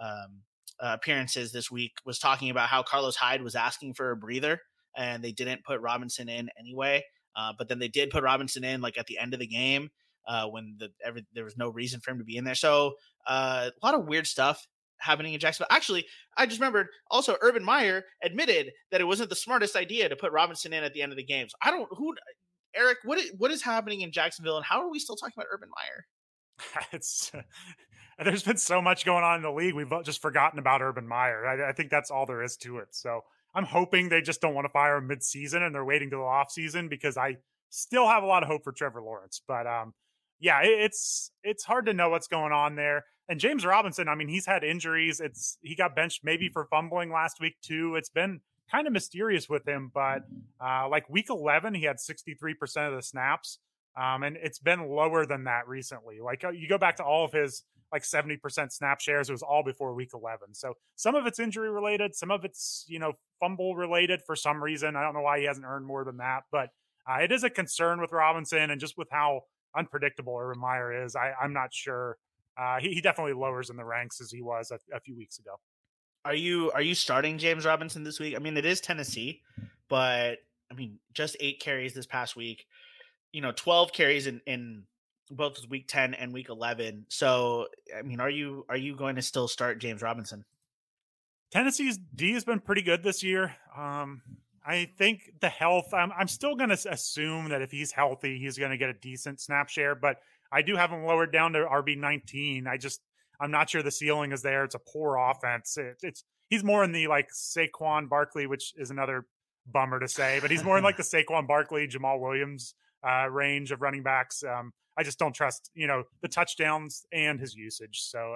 appearances this week, was talking about how Carlos Hyde was asking for a breather and they didn't put Robinson in anyway. But then they did put Robinson in like at the end of the game. when there was no reason for him to be in there. So a lot of weird stuff happening in Jacksonville. Actually, I just remembered also Urban Meyer admitted that it wasn't the smartest idea to put Robinson in at the end of the game. So Eric, what is happening in Jacksonville, and how are we still talking about Urban Meyer? It's there's been so much going on in the league. We've just forgotten about Urban Meyer. I think that's all there is to it. So I'm hoping they just don't want to fire him mid-season and they're waiting till the off season, because I still have a lot of hope for Trevor Lawrence. But yeah, it's hard to know what's going on there. And James Robinson, I mean, he's had injuries. He got benched maybe for fumbling last week too. It's been kind of mysterious with him, but like week 11, he had 63% of the snaps. And it's been lower than that recently. Like you go back to all of his like 70% snap shares, it was all before week 11. So some of it's injury related, some of it's, fumble related for some reason. I don't know why he hasn't earned more than that, but it is a concern with Robinson, and just with how unpredictable Urban Meyer is, I'm not sure. He definitely lowers in the ranks as he was a few weeks ago. Are you starting James Robinson this week? I mean, it is Tennessee, but I mean, just 8 carries this past week. 12 carries in both week 10 and week 11. So, I mean, are you going to still start James Robinson? Tennessee's D has been pretty good this year. I think the health, I'm still going to assume that if he's healthy, he's going to get a decent snap share, but I do have him lowered down to RB19. I'm not sure the ceiling is there. It's a poor offense. He's more in the like Saquon Barkley, which is another bummer to say, but he's more in like the Saquon Barkley, Jamal Williams range of running backs. I just don't trust, the touchdowns and his usage. So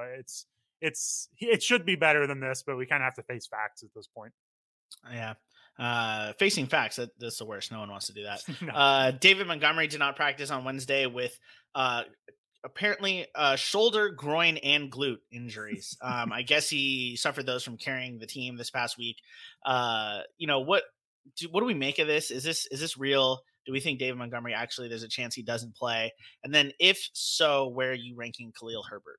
it should be better than this, but we kind of have to face facts at this point. Yeah. Facing facts, that's the worst. No one wants to do that. No. David Montgomery did not practice on Wednesday with apparently shoulder, groin, and glute injuries. I guess he suffered those from carrying the team this past week. What do we make of this? Is this real? Do we think David Montgomery actually there's a chance he doesn't play? And then if so, where are you ranking Khalil Herbert?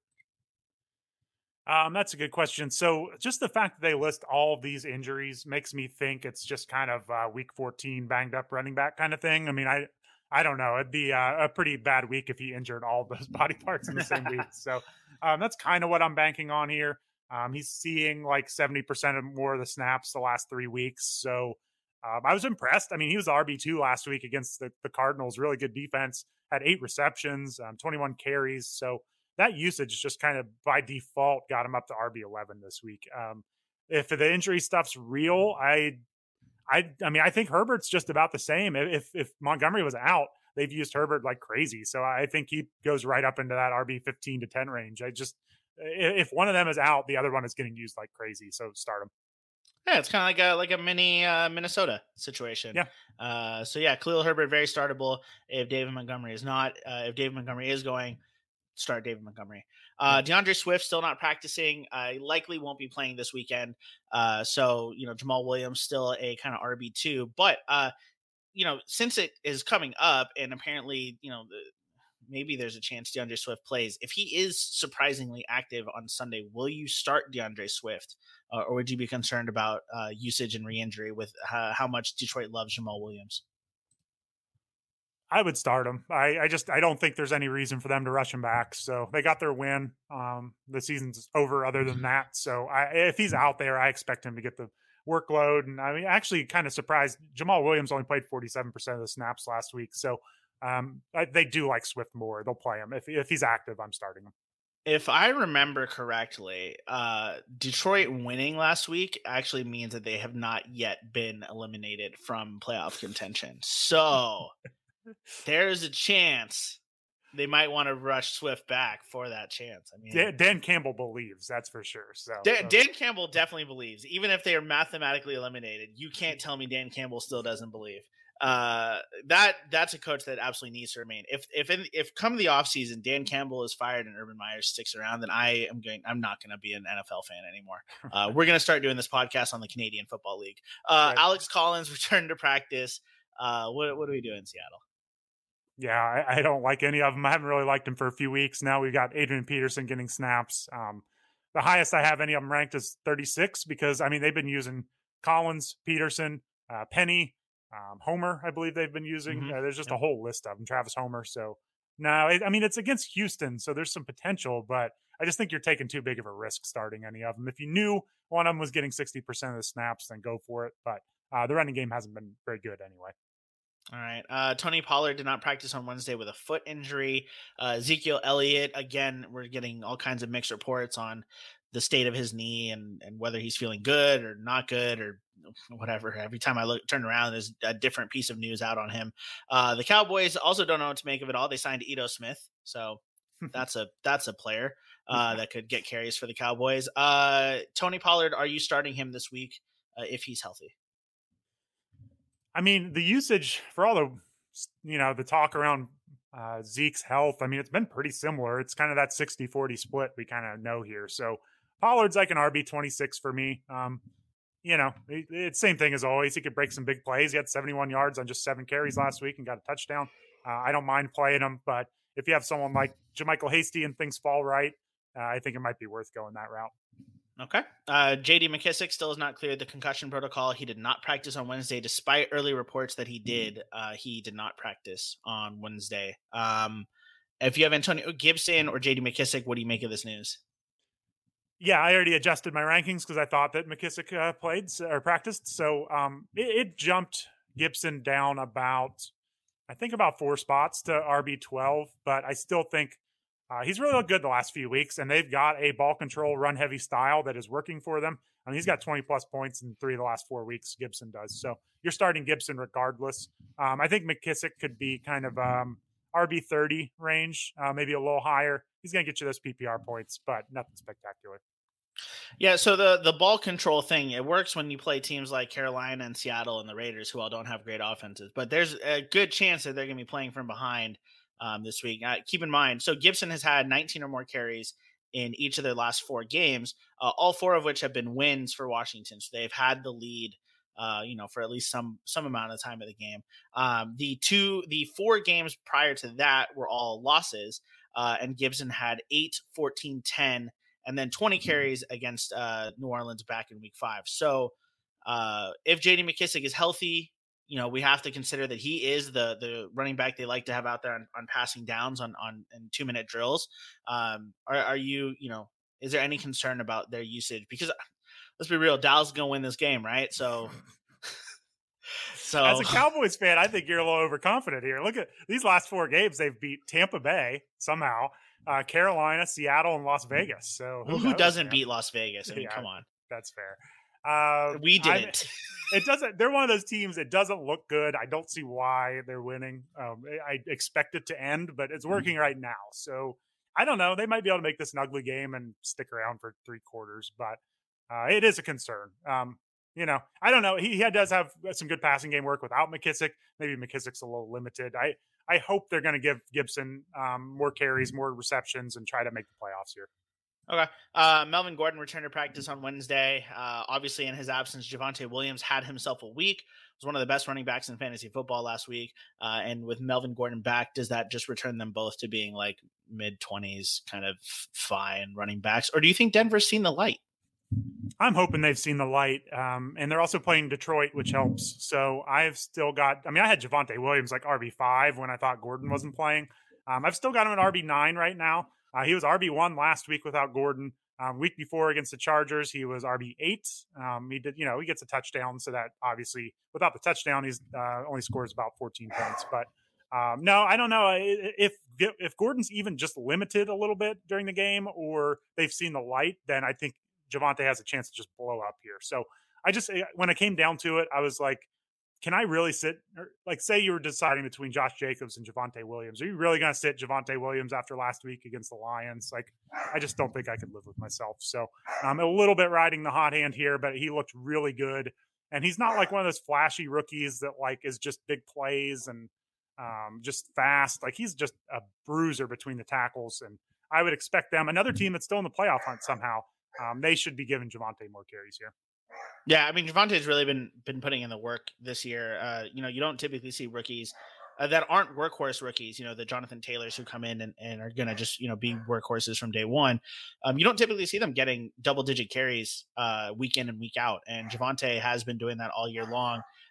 That's a good question. So just the fact that they list all of these injuries makes me think it's just kind of week 14 banged up running back kind of thing. I mean, I don't know. It'd be a pretty bad week if he injured all of those body parts in the same week. So that's kind of what I'm banking on here. He's seeing like 70% or more of the snaps the last 3 weeks. So I was impressed. I mean, he was the RB2 last week against the Cardinals. Really good defense. Had 8 receptions, 21 carries. So that usage just kind of by default got him up to RB11 this week. If the injury stuff's real, I mean, I think Herbert's just about the same. If Montgomery was out, they've used Herbert like crazy. So I think he goes right up into that RB 15 to 10 range. If one of them is out, the other one is getting used like crazy. So start him. Yeah, it's kind of like a mini Minnesota situation. Yeah. So yeah, Khalil Herbert very startable. If David Montgomery is not, if David Montgomery is going, start David Montgomery. DeAndre Swift still not practicing. Likely won't be playing this weekend. So Jamal Williams still a kind of RB2, but since it is coming up, and apparently maybe there's a chance DeAndre Swift plays. If he is surprisingly active on Sunday, will you start DeAndre Swift, or would you be concerned about usage and re-injury with how much Detroit loves Jamal Williams? I would start him. I don't think there's any reason for them to rush him back. So they got their win. The season's over other than that. So if he's out there, I expect him to get the workload. And I mean, actually kind of surprised. Jamal Williams only played 47% of the snaps last week. So they do like Swift more. They'll play him. If he's active, I'm starting him. If I remember correctly, Detroit winning last week actually means that they have not yet been eliminated from playoff contention. So there's a chance they might want to rush Swift back for that chance. I mean, Dan Campbell believes, that's for sure. So Dan Campbell definitely believes, even if they are mathematically eliminated. You can't tell me Dan Campbell still doesn't believe. That's a coach that absolutely needs to remain. If come the offseason, Dan Campbell is fired and Urban Meyer sticks around, then I'm not going to be an NFL fan anymore. We're going to start doing this podcast on the Canadian Football League. Right. Alex Collins returned to practice. What do we do in Seattle? Yeah, I don't like any of them. I haven't really liked him for a few weeks now. We've got Adrian Peterson getting snaps. The highest I have any of them ranked is 36 because, I mean, they've been using Collins, Peterson, Penny, Homer, I believe they've been using. There's just a whole list of them. Travis Homer. So No, I mean, it's against Houston, so there's some potential, but I just think you're taking too big of a risk starting any of them. If you knew one of them was getting 60% of the snaps, then go for it. But the running game hasn't been very good anyway. All right. Tony Pollard did not practice on Wednesday with a foot injury. Ezekiel Elliott, again, we're getting all kinds of mixed reports on the state of his knee and whether he's feeling good or not good or whatever. Every time I turn around, there's a different piece of news out on him. The Cowboys also don't know what to make of it all. They signed Ito Smith, so that's a player that could get carries for the Cowboys. Tony Pollard, are you starting him this week if he's healthy? I mean, the usage for all the talk around Zeke's health, I mean, it's been pretty similar. It's kind of that 60-40 split we kind of know here. So Pollard's like an RB26 for me. It's same thing as always. He could break some big plays. He had 71 yards on just 7 carries last week and got a touchdown. I don't mind playing him, but if you have someone like JaMycal Hasty and things fall right, I think it might be worth going that route. Okay. J.D. McKissic still has not cleared the concussion protocol. He did not practice on Wednesday, despite early reports that he did. He did not practice on Wednesday. If you have Antonio Gibson or J.D. McKissic, what do you make of this news? Yeah, I already adjusted my rankings because I thought that McKissic played or practiced. So it jumped Gibson down about 4 spots to RB12, but I still think he's really looked good the last few weeks, and they've got a ball control, run heavy style that is working for them. I mean, he's got 20 plus points in 3 of the last 4 weeks. Gibson does. So you're starting Gibson regardless. I think McKissic could be kind of RB30 range, maybe a little higher. He's going to get you those PPR points, but nothing spectacular. Yeah, so the ball control thing, it works when you play teams like Carolina and Seattle and the Raiders, who all don't have great offenses. But there's a good chance that they're going to be playing from behind this week. Keep in mind, so Gibson has had 19 or more carries in each of their last 4 games, all 4 of which have been wins for Washington. So they've had the lead, for at least some amount of time of the game. The 4 games prior to that were all losses, and Gibson had 8, 14, 10, and then 20 carries against New Orleans back in week 5. So if J.D. McKissic is healthy, we have to consider that he is the running back they like to have out there on passing downs on 2-minute drills. Are you, is there any concern about their usage? Because let's be real, Dallas is going to win this game, right? So as a Cowboys fan, I think you're a little overconfident here. Look at these last 4 games. They've beat Tampa Bay somehow, Carolina, Seattle, and Las Vegas. So who doesn't beat Las Vegas? I mean, come on. That's fair. We didn't. It doesn't. They're one of those teams. It doesn't look good. I don't see why they're winning. I expect it to end, but it's working right now. So I don't know. They might be able to make this an ugly game and stick around for 3 quarters, but it is a concern. I don't know. He does have some good passing game work without McKissic. Maybe McKissic's a little limited. I hope they're going to give Gibson more carries, more receptions, and try to make the playoffs here. Okay. Melvin Gordon returned to practice on Wednesday. Obviously, in his absence, Javonte Williams had himself a week. Was one of the best running backs in fantasy football last week. And with Melvin Gordon back, does that just return them both to being like mid-20s kind of fine running backs? Or do you think Denver's seen the light? I'm hoping they've seen the light. And they're also playing Detroit, which helps. So I've still got, I had Javonte Williams like RB5 when I thought Gordon wasn't playing. I've still got him at RB9 right now. He was RB1 last week without Gordon. Week before against the Chargers, he was RB8. He did, he gets a touchdown. So that obviously without the touchdown, he's only scores about 14 points. But no, I don't know if Gordon's even just limited a little bit during the game or they've seen the light, then I think Javonte has a chance to just blow up here. So when it came down to it, I was like, can I really sit, like say you were deciding between Josh Jacobs and Javonte Williams, are you really going to sit Javonte Williams after last week against the Lions? Like, I just don't think I could live with myself. So I'm a little bit riding the hot hand here, but he looked really good. And he's not like one of those flashy rookies that like is just big plays and just fast. Like he's just a bruiser between the tackles. And I would expect them, another team that's still in the playoff hunt somehow, they should be giving Javonte more carries here. Yeah, I mean, Javonte's really been putting in the work this year. You don't typically see rookies that aren't workhorse rookies, the Jonathan Taylors who come in and are going to just, be workhorses from day one. You don't typically see them getting double-digit carries week in and week out. And Javonte has been doing that all year long.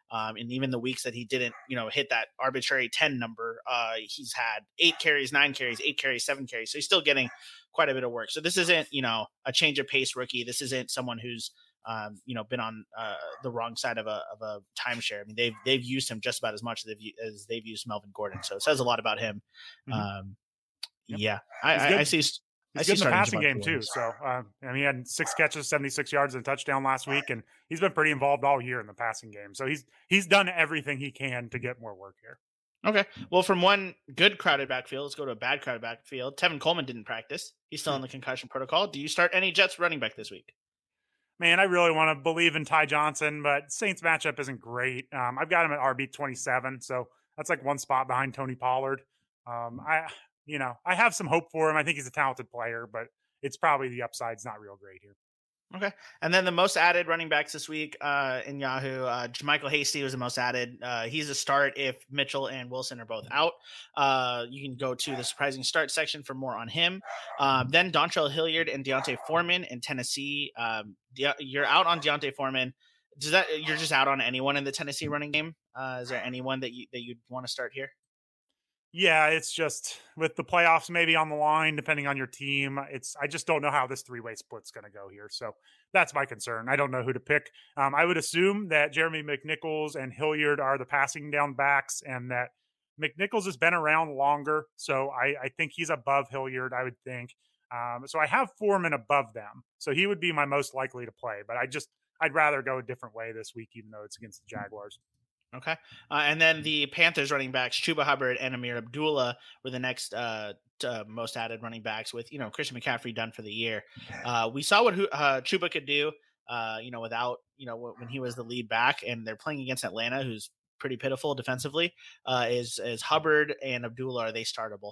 And even the weeks that he didn't, hit that arbitrary 10 number, he's had 8 carries, 9 carries, 8 carries, 7 carries. So he's still getting quite a bit of work. So this isn't, a change of pace rookie. This isn't someone who's, been on the wrong side of a timeshare. I mean, they've used him just about as much as they've used Melvin Gordon. So it says a lot about him. Mm-hmm. Yeah, I see. He's good in the passing game too. So, he had 6 catches, 76 yards, and a touchdown last week, and he's been pretty involved all year in the passing game. So he's done everything he can to get more work here. Okay. Well, from one good crowded backfield, let's go to a bad crowded backfield. Tevin Coleman didn't practice. He's still in the concussion protocol. Do you start any Jets running back this week? Man, I really want to believe in Ty Johnson, but Saints matchup isn't great. I've got him at RB 27, so that's like one spot behind Tony Pollard. I have some hope for him. I think he's a talented player, but it's probably the upside's not real great here. Okay. And then the most added running backs this week in Yahoo, JaMycal Hasty was the most added. He's a start if Mitchell and Wilson are both out. You can go to the surprising start section for more on him. Then Dontrell Hilliard and D'Onta Foreman in Tennessee. You're out on D'Onta Foreman. You're just out on anyone in the Tennessee running game? Is there anyone that you'd want to start here? Yeah, it's just with the playoffs maybe on the line, depending on your team. I just don't know how this 3-way split's going to go here. So that's my concern. I don't know who to pick. I would assume that Jeremy McNichols and Hilliard are the passing down backs, and that McNichols has been around longer. So I think he's above Hilliard, I would think. So I have Foreman above them. So he would be my most likely to play. But I'd rather go a different way this week, even though it's against the Jaguars. Okay. And then the Panthers running backs, Chuba Hubbard and Amir Abdullah were the next most added running backs with, Christian McCaffrey done for the year. We saw what Chuba could do, without, when he was the lead back, and they're playing against Atlanta, who's pretty pitiful defensively. Is Hubbard and Abdullah, are they startable?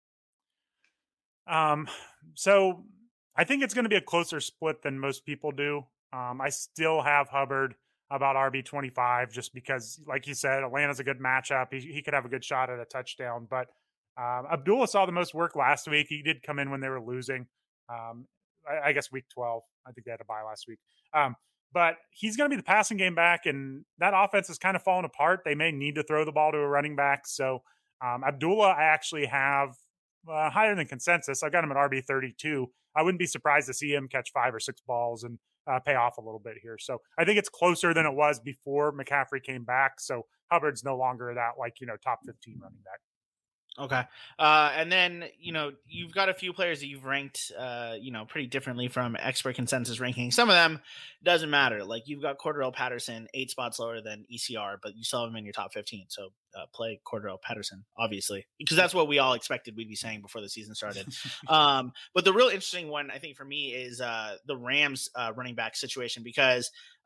So I think it's going to be a closer split than most people do. I still have Hubbard about RB 25, just because, like you said, Atlanta's a good matchup. He could have a good shot at a touchdown. But Abdullah saw the most work last week. He did come in when they were losing. I guess week 12. I think they had a bye last week. But he's going to be the passing game back, and that offense is kind of falling apart. They may need to throw the ball to a running back. So Abdullah, I actually have higher than consensus. I've got him at RB 32. I wouldn't be surprised to see him catch 5 or 6 balls and pay off a little bit here. So I think it's closer than it was before McCaffrey came back. So Hubbard's no longer that top 15 running back. Okay. And then, you've got a few players that you've ranked, pretty differently from expert consensus ranking. Some of them doesn't matter. Like you've got Cordarrelle Patterson 8 spots lower than ECR, but you still have him in your top 15. So play Cordarrelle Patterson, obviously, because that's what we all expected we'd be saying before the season started. But the real interesting one, I think, for me is the Rams running back situation, because,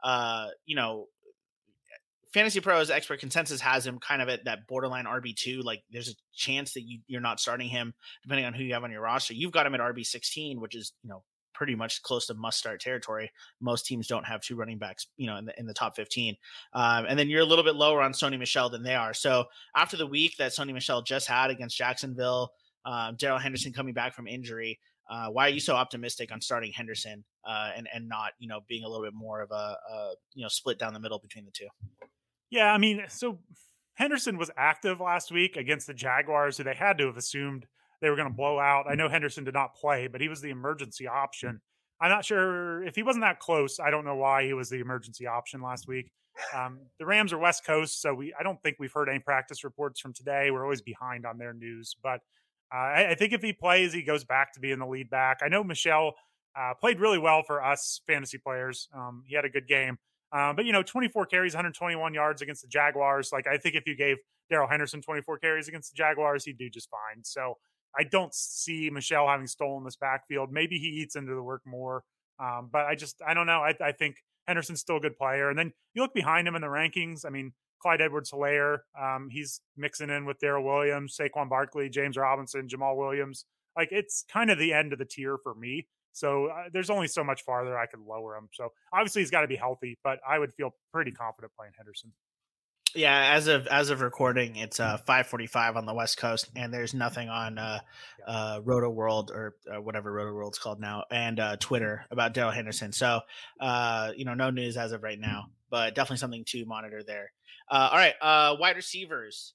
Fantasy Pros expert consensus has him kind of at that borderline RB2. Like there's a chance that you're not starting him depending on who you have on your roster. You've got him at RB16, which is, pretty much close to must start territory. Most teams don't have 2 running backs, in the top 15. And then you're a little bit lower on Sony Michel than they are. So after the week that Sony Michel just had against Jacksonville, Darrell Henderson coming back from injury, why are you so optimistic on starting Henderson and not, being a little bit more of a split down the middle between the two? Yeah, so Henderson was active last week against the Jaguars, who they had to have assumed they were going to blow out. I know Henderson did not play, but he was the emergency option. I'm not sure if he wasn't that close. I don't know why he was the emergency option last week. The Rams are West Coast, so I don't think we've heard any practice reports from today. We're always behind on their news. But I think if he plays, he goes back to being the lead back. I know Michel played really well for us fantasy players. He had a good game. But 24 carries, 121 yards against the Jaguars. Like, I think if you gave Darrell Henderson 24 carries against the Jaguars, he'd do just fine. So I don't see Michel having stolen this backfield. Maybe he eats into the work more. But I don't know. I think Henderson's still a good player. And then you look behind him in the rankings. Clyde Edwards-Helaire, he's mixing in with Darrell Williams, Saquon Barkley, James Robinson, Jamal Williams. Like, it's kind of the end of the tier for me. So there's only so much farther I could lower him. So obviously he's got to be healthy, but I would feel pretty confident playing Henderson. Yeah, as of recording, it's 5:45 on the West Coast, and there's nothing on Roto World or whatever Roto World's called now, and Twitter about Darrell Henderson. So no news as of right now. but definitely something to monitor there. All right, wide receivers.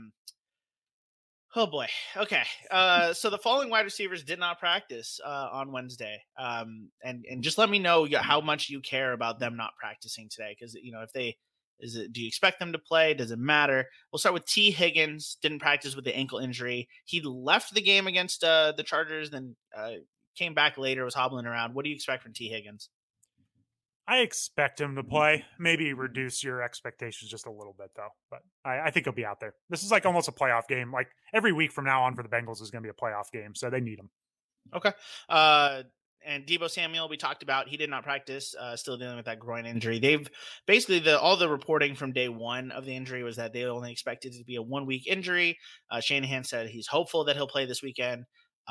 Oh boy. Okay. So the following wide receivers did not practice on Wednesday. And just let me know how much you care about them not practicing today, because if they do you expect them to play? Does it matter? We'll start with T. Higgins. Didn't practice with the ankle injury. He left the game against the Chargers, then came back later, was hobbling around. What do you expect from T. Higgins? I expect him to play. Maybe reduce your expectations just a little bit, though. But I think he'll be out there. This is like almost a playoff game. Like every week from now on for the Bengals is going to be a playoff game, so they need him. Okay. And Deebo Samuel, we talked about, he did not practice, still dealing with that groin injury. They've basically all the reporting from day one of the injury was that they only expected it to be a 1 week injury. Shanahan said he's hopeful that he'll play this weekend.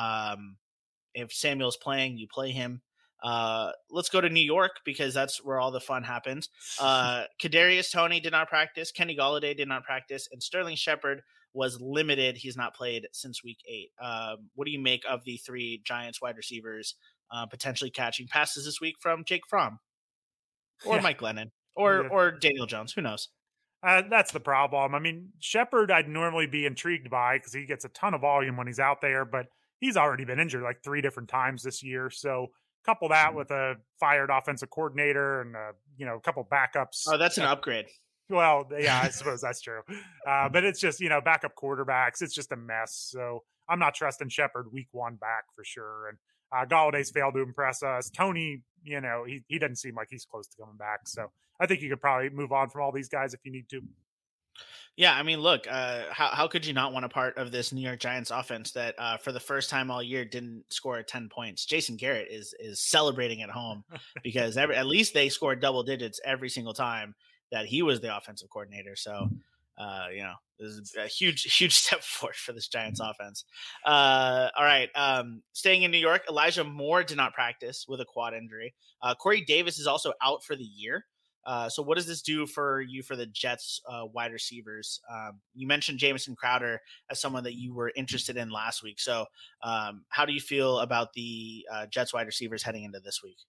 If Samuel's playing, you play him. Let's go to New York because that's where all the fun happens. Kadarius Toney did not practice. Kenny Golladay did not practice, and Sterling Shepard was limited. He's not played since week 8. What do you make of the 3 Giants wide receivers potentially catching passes this week from Jake Fromm or Mike Glennon or Daniel Jones? Who knows? That's the problem. I mean, Shepard I'd normally be intrigued by because he gets a ton of volume when he's out there, but he's already been injured like 3 different times this year. So couple that with a fired offensive coordinator and a couple backups. Oh, that's an upgrade. Well, yeah, I suppose that's true. But it's just, backup quarterbacks. It's just a mess. So I'm not trusting Shepard week 1 back for sure. And Galladay's failed to impress us. Toney, he doesn't seem like he's close to coming back. So I think you could probably move on from all these guys if you need to. Yeah, I mean, look, how could you not want a part of this New York Giants offense that for the first time all year didn't score 10 points? Jason Garrett is celebrating at home because at least they scored double digits every single time that he was the offensive coordinator. So, this is a huge step forward for this Giants offense. All right, staying in New York, Elijah Moore did not practice with a quad injury. Corey Davis is also out for the year. So what does this do for you for the Jets wide receivers? You mentioned Jamison Crowder as someone that you were interested in last week. So how do you feel about the Jets wide receivers heading into this week?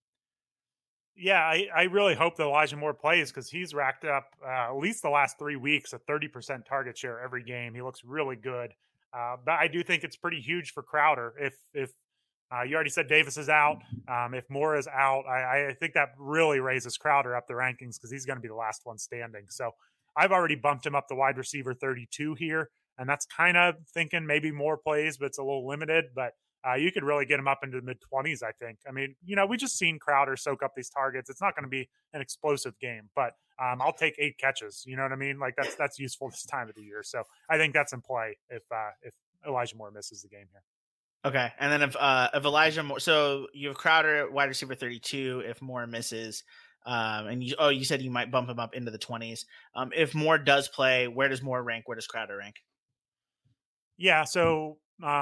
Yeah, I really hope that Elijah Moore plays because he's racked up at least the last 3 weeks a 30% target share every game. He looks really good. But I do think it's pretty huge for Crowder. If you already said Davis is out. If Moore is out, I think that really raises Crowder up the rankings because he's going to be the last one standing. So I've already bumped him up to wide receiver 32 here, and that's kind of thinking maybe Moore plays, but it's a little limited. But you could really get him up into the mid-20s, I think. I mean, we just seen Crowder soak up these targets. It's not going to be an explosive game, but I'll take 8 catches. You know what I mean? Like that's useful this time of the year. So I think that's in play if Elijah Moore misses the game here. Okay, and then if Elijah Moore, so you have Crowder at wide receiver 32. If Moore misses, and you said you might bump him up into the 20s. If Moore does play, where does Moore rank? Where does Crowder rank? Yeah, so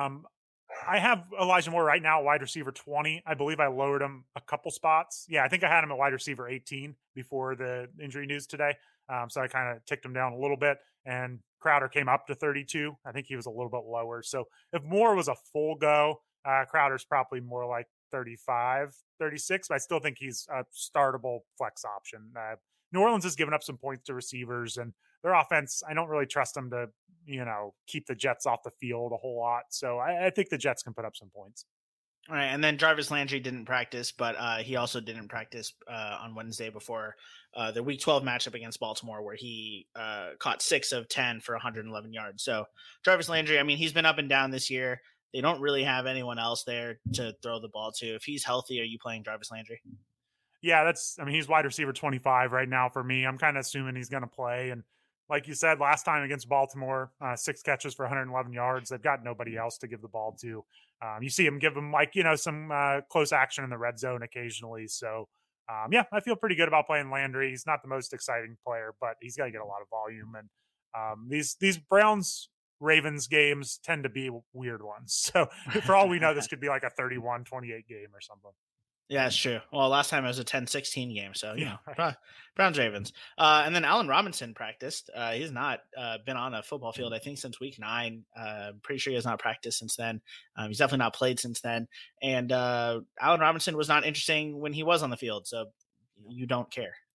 I have Elijah Moore right now, wide receiver 20. I believe I lowered him a couple spots. Yeah, I think I had him at wide receiver 18 before the injury news today. So I kind of ticked him down a little bit, and Crowder came up to 32. I think he was a little bit lower. So if Moore was a full go, Crowder's probably more like 35, 36, but I still think he's a startable flex option. New Orleans has given up some points to receivers, and their offense, I don't really trust them to, keep the Jets off the field a whole lot. So I think the Jets can put up some points. All right, and then Jarvis Landry didn't practice, but he also didn't practice on Wednesday before the Week 12 matchup against Baltimore, where he caught 6 of 10 for 111 yards. So Jarvis Landry, I mean, he's been up and down this year. They don't really have anyone else there to throw the ball to. If he's healthy, are you playing Jarvis Landry? Yeah, he's wide receiver 25 right now for me. I'm kind of assuming he's going to play. And like you said, last time against Baltimore, 6 catches for 111 yards. They've got nobody else to give the ball to. You see him give them some close action in the red zone occasionally. So, I feel pretty good about playing Landry. He's not the most exciting player, but he's got to get a lot of volume. And these Browns-Ravens games tend to be weird ones. So for all we know, this could be like a 31-28 game or something. Yeah, it's true. Well, last time it was a 10-16 game, so Browns Ravens. And then Allen Robinson practiced. He's not been on a football field, I think, since week 9. Pretty sure he has not practiced since then. He's definitely not played since then. And Allen Robinson was not interesting when he was on the field, so you don't care.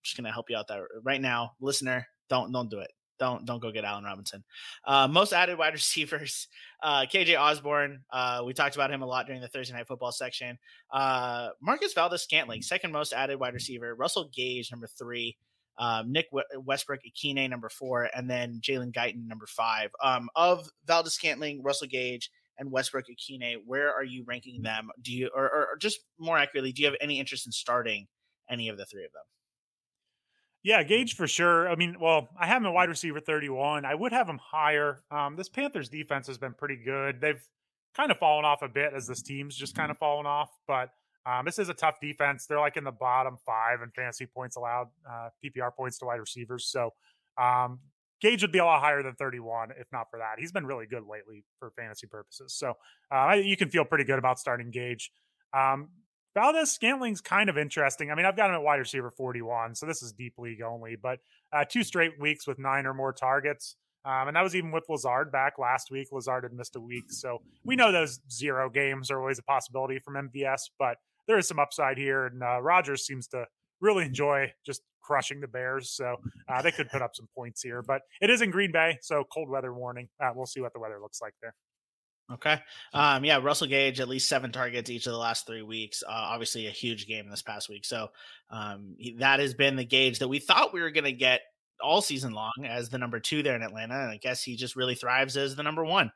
just going to help you out there right now. Listener, don't do it. Don't go get Allen Robinson. Most added wide receivers, KJ Osborne. We talked about him a lot during the Thursday Night Football section. Marcus Valdes-Scantling, second most added wide receiver. Russell Gage, number 3. Nick Westbrook-Ikhine, number 4. And then Jalen Guyton, number 5. Of Valdes-Scantling, Russell Gage, and Westbrook-Ikhine, where are you ranking them? Do you, or just more accurately, do you have any interest in starting any of the 3 of them? Yeah, Gage for sure. I mean, well, I have him at wide receiver 31. I would have him higher. This Panthers defense has been pretty good. They've kind of fallen off a bit as this team's just kind of fallen off, but this is a tough defense. They're like in the bottom 5 in fantasy points allowed, PPR points to wide receivers. So Gage would be a lot higher than 31 if not for that. He's been really good lately for fantasy purposes. So you can feel pretty good about starting Gage. Valdes-Scantling's kind of interesting. I mean, I've got him at wide receiver 41, so this is deep league only, but 2 straight weeks with 9 or more targets. And that was even with Lazard back last week. Lazard had missed a week. So we know those 0 games are always a possibility from MVS, but there is some upside here. And Rodgers seems to really enjoy just crushing the Bears. So they could put up some points here, but it is in Green Bay. So cold weather warning. We'll see what the weather looks like there. Okay. Russell Gage, at least 7 targets each of the last 3 weeks. Obviously a huge game this past week. So that has been the Gage that we thought we were going to get all season long as the number 2 there in Atlanta. And I guess he just really thrives as the number 1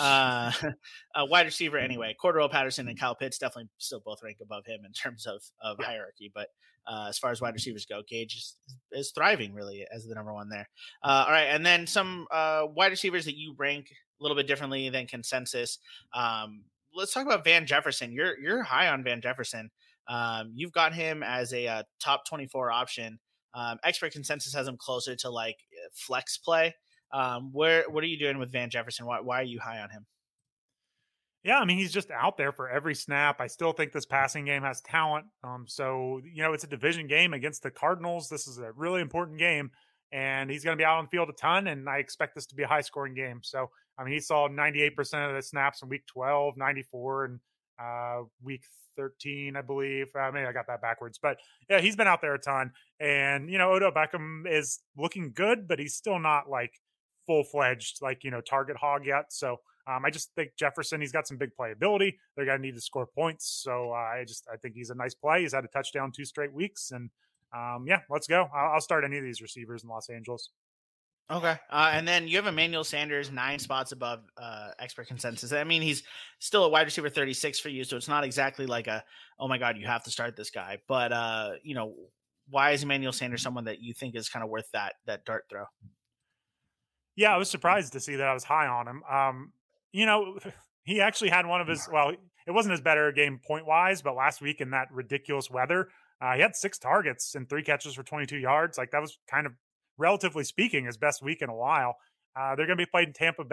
wide receiver anyway. Cordero Patterson and Kyle Pitts definitely still both rank above him in terms of hierarchy. But as far as wide receivers go, Gage is thriving really as the number 1 there. All right. And then some wide receivers that you rank a little bit differently than consensus. Let's talk about Van Jefferson. You're high on Van Jefferson. You've got him as a top 24 option. Expert consensus has him closer to like flex play. What are you doing with Van Jefferson? Why are you high on him? Yeah, I mean, he's just out there for every snap. I still think this passing game has talent. So, it's a division game against the Cardinals. This is a really important game, and he's going to be out on the field a ton, and I expect this to be a high-scoring game. So, I mean, he saw 98% of the snaps in week 12, 94 in week 13, I believe. Maybe I got that backwards. But, yeah, he's been out there a ton. And, Odell Beckham is looking good, but he's still not, like, full-fledged, like, target hog yet. So, I just think Jefferson, he's got some big playability. They're going to need to score points. So, I think he's a nice play. He's had a touchdown 2 straight weeks. And, let's go. I'll start any of these receivers in Los Angeles. Okay. And then you have Emmanuel Sanders 9 spots above expert consensus. I mean, he's still a wide receiver 36 for you. So it's not exactly like oh my God, you have to start this guy. But, why is Emmanuel Sanders someone that you think is kind of worth that dart throw? Yeah, I was surprised to see that I was high on him. He actually had one of his, it wasn't his better game point wise, but last week in that ridiculous weather, he had 6 targets and 3 catches for 22 yards. Like that was kind of, relatively speaking, his best week in a while. They're going to be played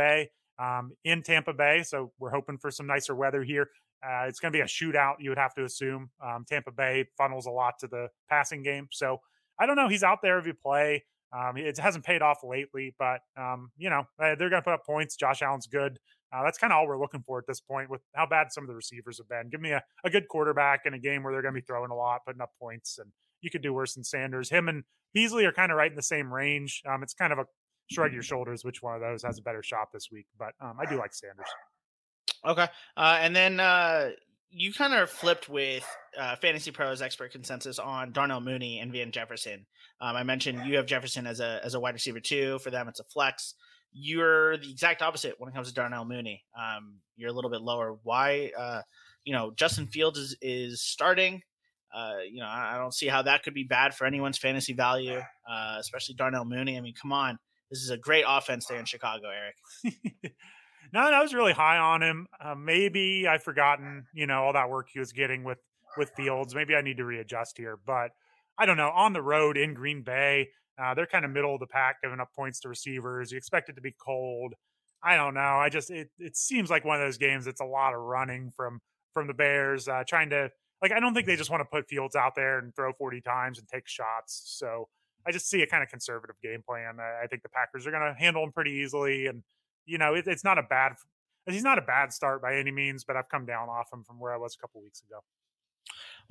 in Tampa Bay. So we're hoping for some nicer weather here. It's going to be a shootout, you would have to assume. Tampa Bay funnels a lot to the passing game. So I don't know. He's out there if you play. It hasn't paid off lately, but, they're going to put up points. Josh Allen's good. That's kind of all we're looking for at this point with how bad some of the receivers have been. Give me a good quarterback in a game where they're going to be throwing a lot, putting up points, and you could do worse than Sanders. Him and Beasley are kind of right in the same range. It's kind of a shrug your shoulders which one of those has a better shot this week, but I do like Sanders. Okay. And then you kind of flipped with Fantasy Pros expert consensus on Darnell Mooney and Van Jefferson. I mentioned you have Jefferson as a wide receiver 2. For them, it's a flex. You're the exact opposite when it comes to Darnell Mooney. You're a little bit lower. Why? Justin Fields is starting. I don't see how that could be bad for anyone's fantasy value, especially Darnell Mooney. I mean, come on. This is a great offense there in Chicago, Eric. No, I was really high on him. Maybe I've forgotten, all that work he was getting with Fields. Maybe I need to readjust here, but I don't know. On the road in Green Bay, they're kind of middle of the pack, giving up points to receivers. You expect it to be cold. I don't know. It seems like one of those games. It's a lot of running from the Bears, trying to, I don't think they just want to put Fields out there and throw 40 times and take shots. So I just see a kind of conservative game plan. I think the Packers are going to handle him pretty easily. And, he's not a bad start by any means, but I've come down off him from where I was a couple weeks ago.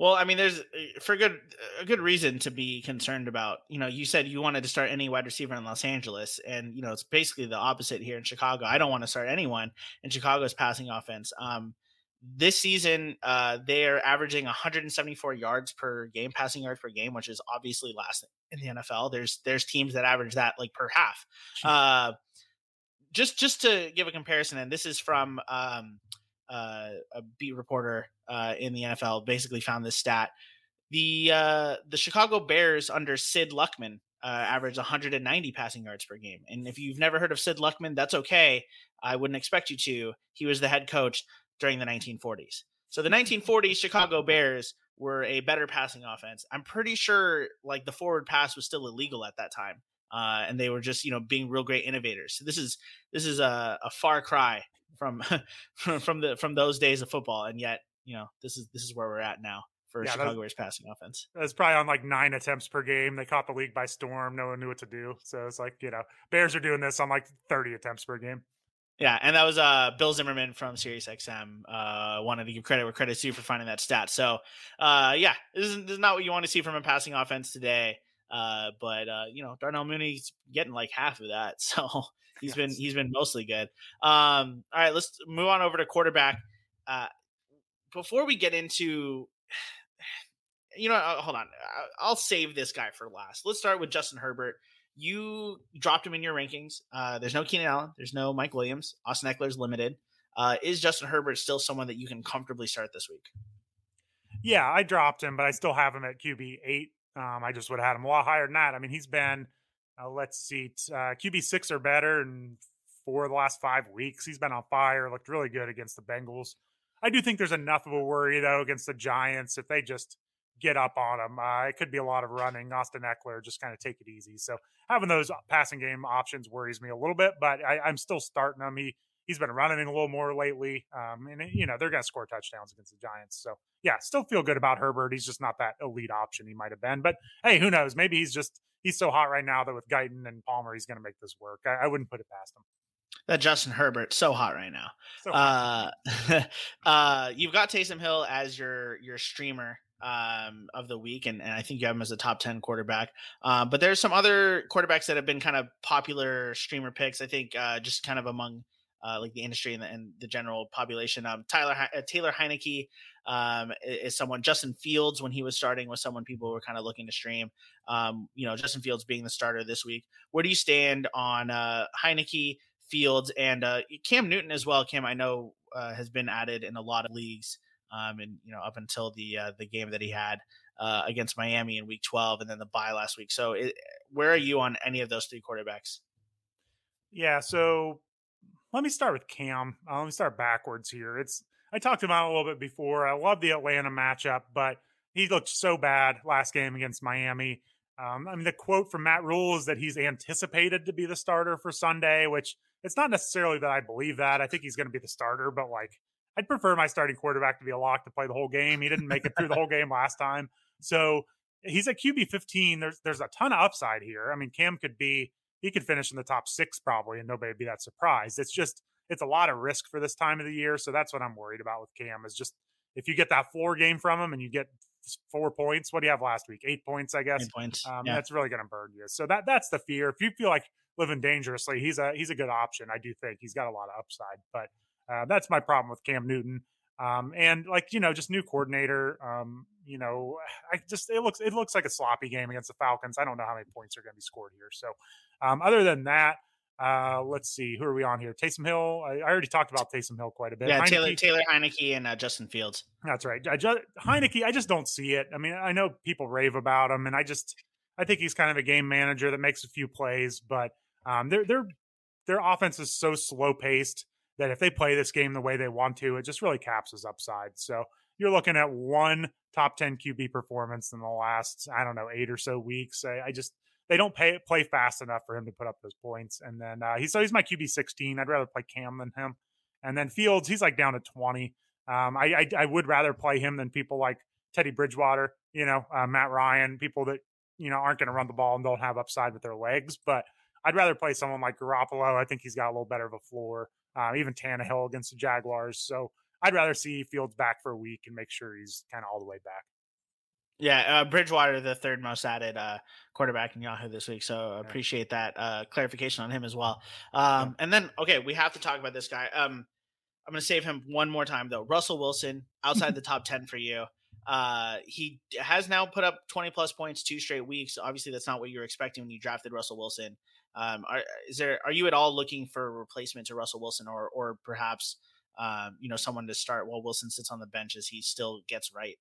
Well, I mean, there's for a good reason to be concerned about. You said you wanted to start any wide receiver in Los Angeles, and it's basically the opposite here in Chicago. I don't want to start anyone in Chicago's passing offense. This season, they are averaging 174 yards per game, passing yards per game, which is obviously last in the NFL. There's teams that average that like per half. Just to give a comparison, and this is from a beat reporter in the NFL basically found this stat. The Chicago Bears under Sid Luckman averaged 190 passing yards per game. And if you've never heard of Sid Luckman, that's okay. I wouldn't expect you to. He was the head coach during the 1940s. So the 1940s Chicago Bears were a better passing offense. I'm pretty sure like the forward pass was still illegal at that time. And they were just, being real great innovators. So this is a far cry from those days of football. And yet, this is where we're at now for Chicago Bears passing offense. That's probably on like 9 attempts per game. They caught the league by storm. No one knew what to do. So it's like, Bears are doing this on like 30 attempts per game. Yeah, and that was Bill Zimmerman from SiriusXM. Wanted to give credit where credit's due for finding that stat. So, this is not what you want to see from a passing offense today. But Darnell Mooney's getting like half of that, so he's been mostly good. All right, let's move on over to quarterback. Before we get into, hold on, I'll save this guy for last. Let's start with Justin Herbert. You dropped him in your rankings. There's no Keenan Allen. There's no Mike Williams. Austin Eckler's limited. Is Justin Herbert still someone that you can comfortably start this week? Yeah, I dropped him, but I still have him at QB 8. I just would have had him a lot higher than that. I mean, he's been, QB 6 or better in 4 of the last 5 weeks. He's been on fire, looked really good against the Bengals. I do think there's enough of a worry, though, against the Giants. If they just get up on him, it could be a lot of running. Austin Eckler, just kind of take it easy. So having those passing game options worries me a little bit, but I'm still starting him. He's been running a little more lately. And they're going to score touchdowns against the Giants. So yeah, still feel good about Herbert. He's just not that elite option he might have been, but hey, who knows? Maybe he's so hot right now that with Guyton and Palmer, he's going to make this work. I wouldn't put it past him. That Justin Herbert, so hot right now. So hot. You've got Taysom Hill as your streamer of the week, and I think you have him as a top 10 quarterback. But there's some other quarterbacks that have been kind of popular streamer picks, I think, just kind of among like the industry and the general population. Taylor Heineke is someone. Justin Fields, when he was starting, was someone people were kind of looking to stream. Justin Fields being the starter this week. Where do you stand on Heineke, Fields, and Cam Newton as well? Cam, I know, has been added in a lot of leagues, and up until the game that he had against Miami in Week 12, and then the bye last week. So, where are you on any of those 3 quarterbacks? Yeah, so let me start with Cam. Let me start backwards here. I talked about it a little bit before. I love the Atlanta matchup, but he looked so bad last game against Miami. The quote from Matt Rule is that he's anticipated to be the starter for Sunday, which it's not necessarily that I believe that. I think he's going to be the starter, but I'd prefer my starting quarterback to be a lock to play the whole game. He didn't make it through the whole game last time. So he's at QB 15. There's a ton of upside here. I mean, Cam he could finish in the top 6 probably, and nobody would be that surprised. It's a lot of risk for this time of the year. So that's what I'm worried about with Cam is just if you get that floor game from him and you get 4 points, what do you have last week? 8 points, I guess. 8 points. That's really going to burn you. So that's the fear. If you feel like living dangerously, he's a good option. I do think he's got a lot of upside, but that's my problem with Cam Newton. And just new coordinator, it looks like a sloppy game against the Falcons. I don't know how many points are going to be scored here. So other than that, let's see, who are we on here? Taysom Hill. I already talked about Taysom Hill quite a bit. Yeah, Taylor Heineke and Justin Fields. That's right. Heineke, I just don't see it. I mean, I know people rave about him, and I think he's kind of a game manager that makes a few plays, but their offense is so slow paced that if they play this game the way they want to, it just really caps his upside. So you're looking at one top 10 QB performance in the last, 8 or so weeks. They don't play fast enough for him to put up those points. And then he's my QB 16. I'd rather play Cam than him. And then Fields, he's down to 20. I would rather play him than people like Teddy Bridgewater, Matt Ryan, people that, aren't going to run the ball and don't have upside with their legs. But I'd rather play someone like Garoppolo. I think he's got a little better of a floor. Even Tannehill against the Jaguars. So I'd rather see Fields back for a week and make sure he's kind of all the way back. Yeah, Bridgewater, the third most added quarterback in Yahoo this week. So appreciate that clarification on him as well. And then, okay, we have to talk about this guy. I'm going to save him one more time, though. Russell Wilson, outside the top 10 for you. He has now put up 20-plus points 2 straight weeks. Obviously, that's not what you were expecting when you drafted Russell Wilson. Are you at all looking for a replacement to Russell Wilson or perhaps someone to start while Wilson sits on the bench as he still gets right?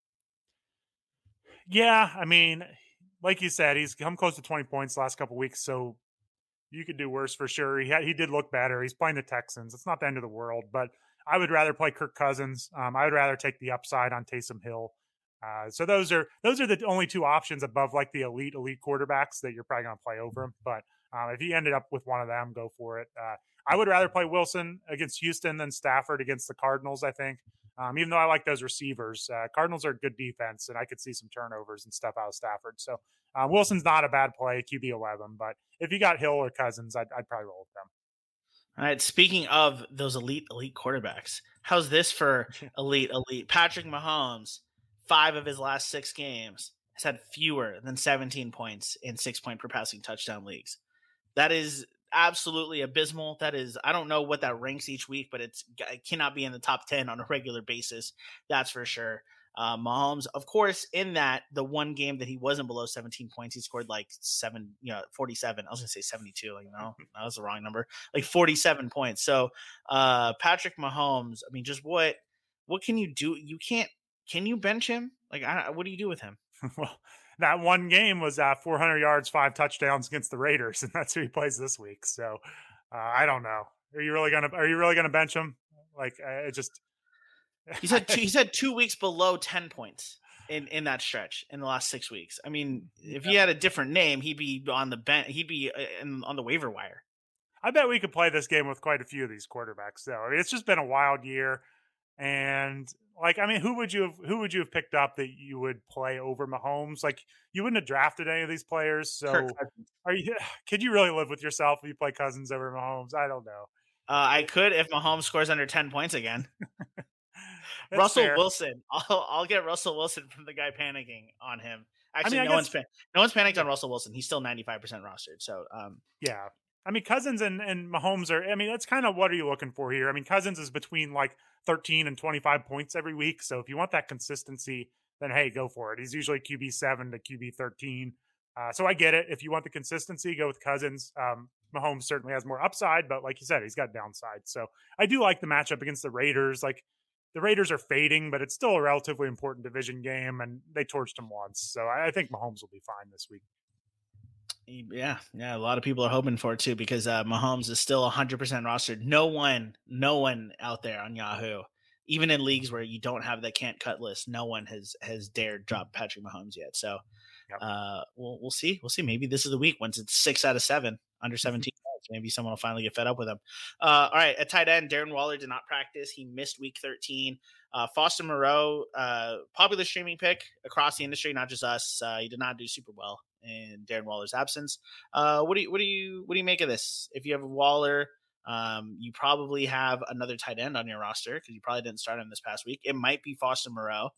Yeah, I mean, like you said, he's come close to 20 points the last couple weeks, so you could do worse for sure. He did look better. He's playing the Texans. It's not the end of the world, but I would rather play Kirk Cousins. I would rather take the upside on Taysom Hill. So those are the only 2 options above like the elite quarterbacks that you're probably going to play over him. But if you ended up with one of them, go for it. I would rather play Wilson against Houston than Stafford against the Cardinals, I think. Even though I like those receivers, Cardinals are a good defense, and I could see some turnovers and stuff out of Stafford. So Wilson's not a bad play, QB 11. But if you got Hill or Cousins, I'd probably roll with them. All right. Speaking of those elite quarterbacks, how's this for elite? Patrick Mahomes, 5 of his last 6 games, has had fewer than 17 points in 6-point per passing touchdown leagues. That is absolutely abysmal. That is, I don't know what that ranks each week, but it cannot be in the top 10 on a regular basis. That's for sure. Mahomes, of course, in that the one game that he wasn't below 17 points, he scored like 47. I was gonna say 72, that was the wrong number, like 47 points. So Patrick Mahomes, I mean, just what can you do? Can you bench him? Like, what do you do with him? Well, that one game was 400 yards, 5 touchdowns against the Raiders, and that's who he plays this week. So I don't know. Are you really gonna bench him? Like, it just. He's had 2 weeks below 10 points in that stretch in the last 6 weeks. I mean, if he had a different name, he'd be on the bench. He'd be on the waiver wire. I bet we could play this game with quite a few of these quarterbacks, though. I mean, it's just been a wild year, and like, I mean, who would you have picked up that you would play over Mahomes? Like, you wouldn't have drafted any of these players. So, could you really live with yourself if you play Cousins over Mahomes? I don't know. I could if Mahomes scores under 10 points again. Russell fair. Wilson. I'll get Russell Wilson from the guy panicking on him. Actually, no one's panicked on Russell Wilson. He's still 95% rostered. So, yeah. I mean, Cousins and Mahomes are, I mean, that's kind of what are you looking for here? I mean, Cousins is between like 13 and 25 points every week. So if you want that consistency, then hey, go for it. He's usually QB 7 to QB 13. So I get it. If you want the consistency, go with Cousins. Mahomes certainly has more upside, but like you said, he's got downside. So I do like the matchup against the Raiders. Like, the Raiders are fading, but it's still a relatively important division game, and they torched him once. So I think Mahomes will be fine this week. Yeah. A lot of people are hoping for it too, because Mahomes is still 100% rostered. No one out there on Yahoo, even in leagues where you don't have the can't cut list, no one has dared drop Patrick Mahomes yet. So we'll see. Maybe this is the week once it's 6 out of 7 under 17. Maybe someone will finally get fed up with him. All right, at tight end, Darren Waller did not practice. He missed week 13. Foster Moreau, popular streaming pick across the industry, not just us. He did not do super well in Darren Waller's absence. What do you make of this? If you have Waller, you probably have another tight end on your roster because you probably didn't start him this past week. It might be Foster Moreau.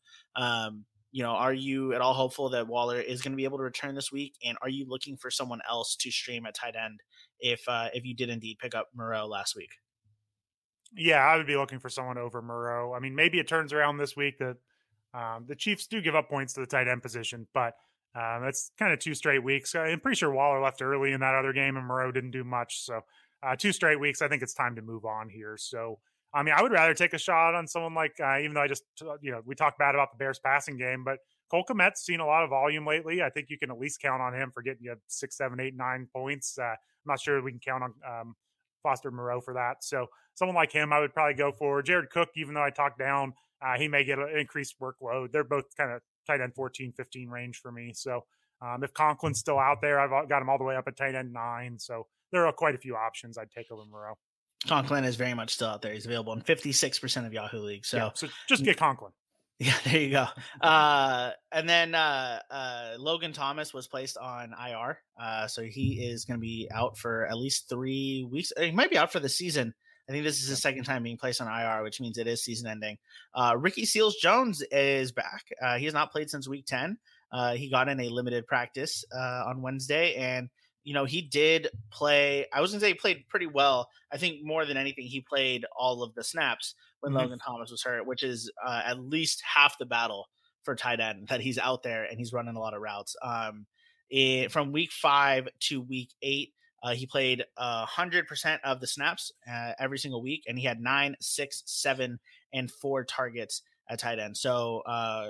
Are you at all hopeful that Waller is going to be able to return this week? And are you looking for someone else to stream at tight end if you did indeed pick up Moreau last week? Yeah, I would be looking for someone over Moreau. I mean, maybe it turns around this week that the Chiefs do give up points to the tight end position, but that's kind of 2 straight weeks. I'm pretty sure Waller left early in that other game and Moreau didn't do much. So 2 straight weeks, I think it's time to move on here. So, I mean, I would rather take a shot on someone like, even though we talked bad about the Bears passing game, but Cole Kmet's seen a lot of volume lately. I think you can at least count on him for getting you 6, 7, 8, 9 points. I'm not sure we can count on Foster Moreau for that. So someone like him, I would probably go for. Jared Cook, even though I talked down, he may get an increased workload. They're both kind of tight end 14, 15 range for me. So if Conklin's still out there, I've got him all the way up at tight end 9. So there are quite a few options I'd take over Moreau. Conklin is very much still out there. He's available in 56% of Yahoo leagues. So just get Conklin. Yeah, there you go. And then Logan Thomas was placed on IR. So he is going to be out for at least 3 weeks. He might be out for the season. I think this is his second time being placed on IR, which means it is season ending. Ricky Seals-Jones is back. He has not played since week 10. He got in a limited practice on Wednesday, and he did play. I was going to say he played pretty well. I think more than anything, he played all of the snaps when Logan Thomas was hurt, which is at least half the battle for tight end, that he's out there and he's running a lot of routes. From week 5 to week 8, he played 100% of the snaps every single week, and he had 9, 6, 7, and 4 targets at tight end. So,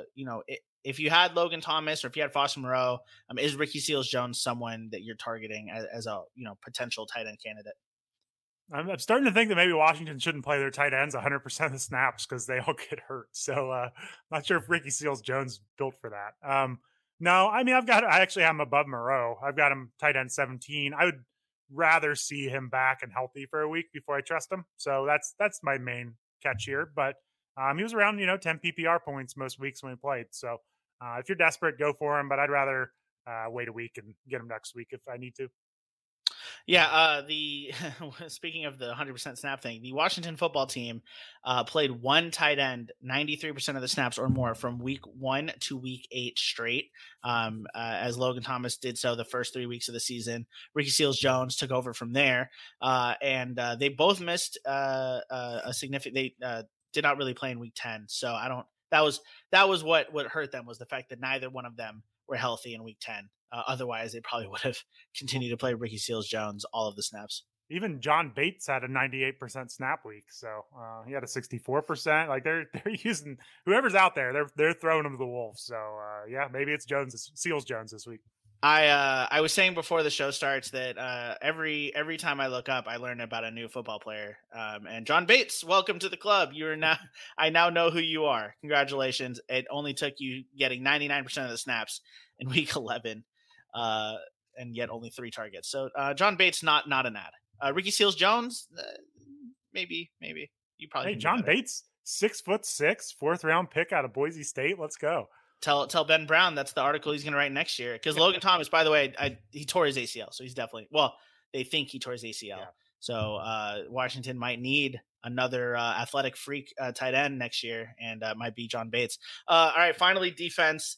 if you had Logan Thomas or if you had Foster Moreau, is Ricky Seals-Jones someone that you're targeting as a potential tight end candidate? I'm starting to think that maybe Washington shouldn't play their tight ends 100% of the snaps because they all get hurt. So not sure if Ricky Seals-Jones is built for that. No, I mean, I actually have him above Moreau. I've got him tight end 17. I would rather see him back and healthy for a week before I trust him. So that's my main catch here. But he was around, 10 PPR points most weeks when he played. So if you're desperate, go for him. But I'd rather wait a week and get him next week if I need to. Yeah, speaking of the 100% snap thing, the Washington football team played one tight end 93% of the snaps or more from week 1 to week 8 straight, as Logan Thomas did so the first 3 weeks of the season. Ricky Seals-Jones took over from there, and they both missed a significant. They did not really play in week 10, so I don't. That was what hurt them, was the fact that neither one of them were healthy in week 10. Otherwise, they probably would have continued to play Ricky Seals-Jones all of the snaps. Even John Bates had a 98% snap week, so he had a 64%. Like they're using whoever's out there, they're throwing them to the wolves. So maybe it's Seals-Jones this week. I was saying before the show starts that every time I look up, I learn about a new football player. And John Bates, welcome to the club. I now know who you are. Congratulations! It only took you getting 99% of the snaps in week 11. And yet only 3 targets. So John Bates, not an ad. Ricky Seals-Jones, maybe you probably. Hey, John Bates, 6'6", 4th round pick out of Boise State. Let's go. Tell Ben Brown that's the article he's going to write next year. Because Logan Thomas, by the way, he tore his ACL, so he's definitely. Well, they think he tore his ACL. Yeah. So Washington might need another athletic freak tight end next year, and might be John Bates. All right, finally, defense.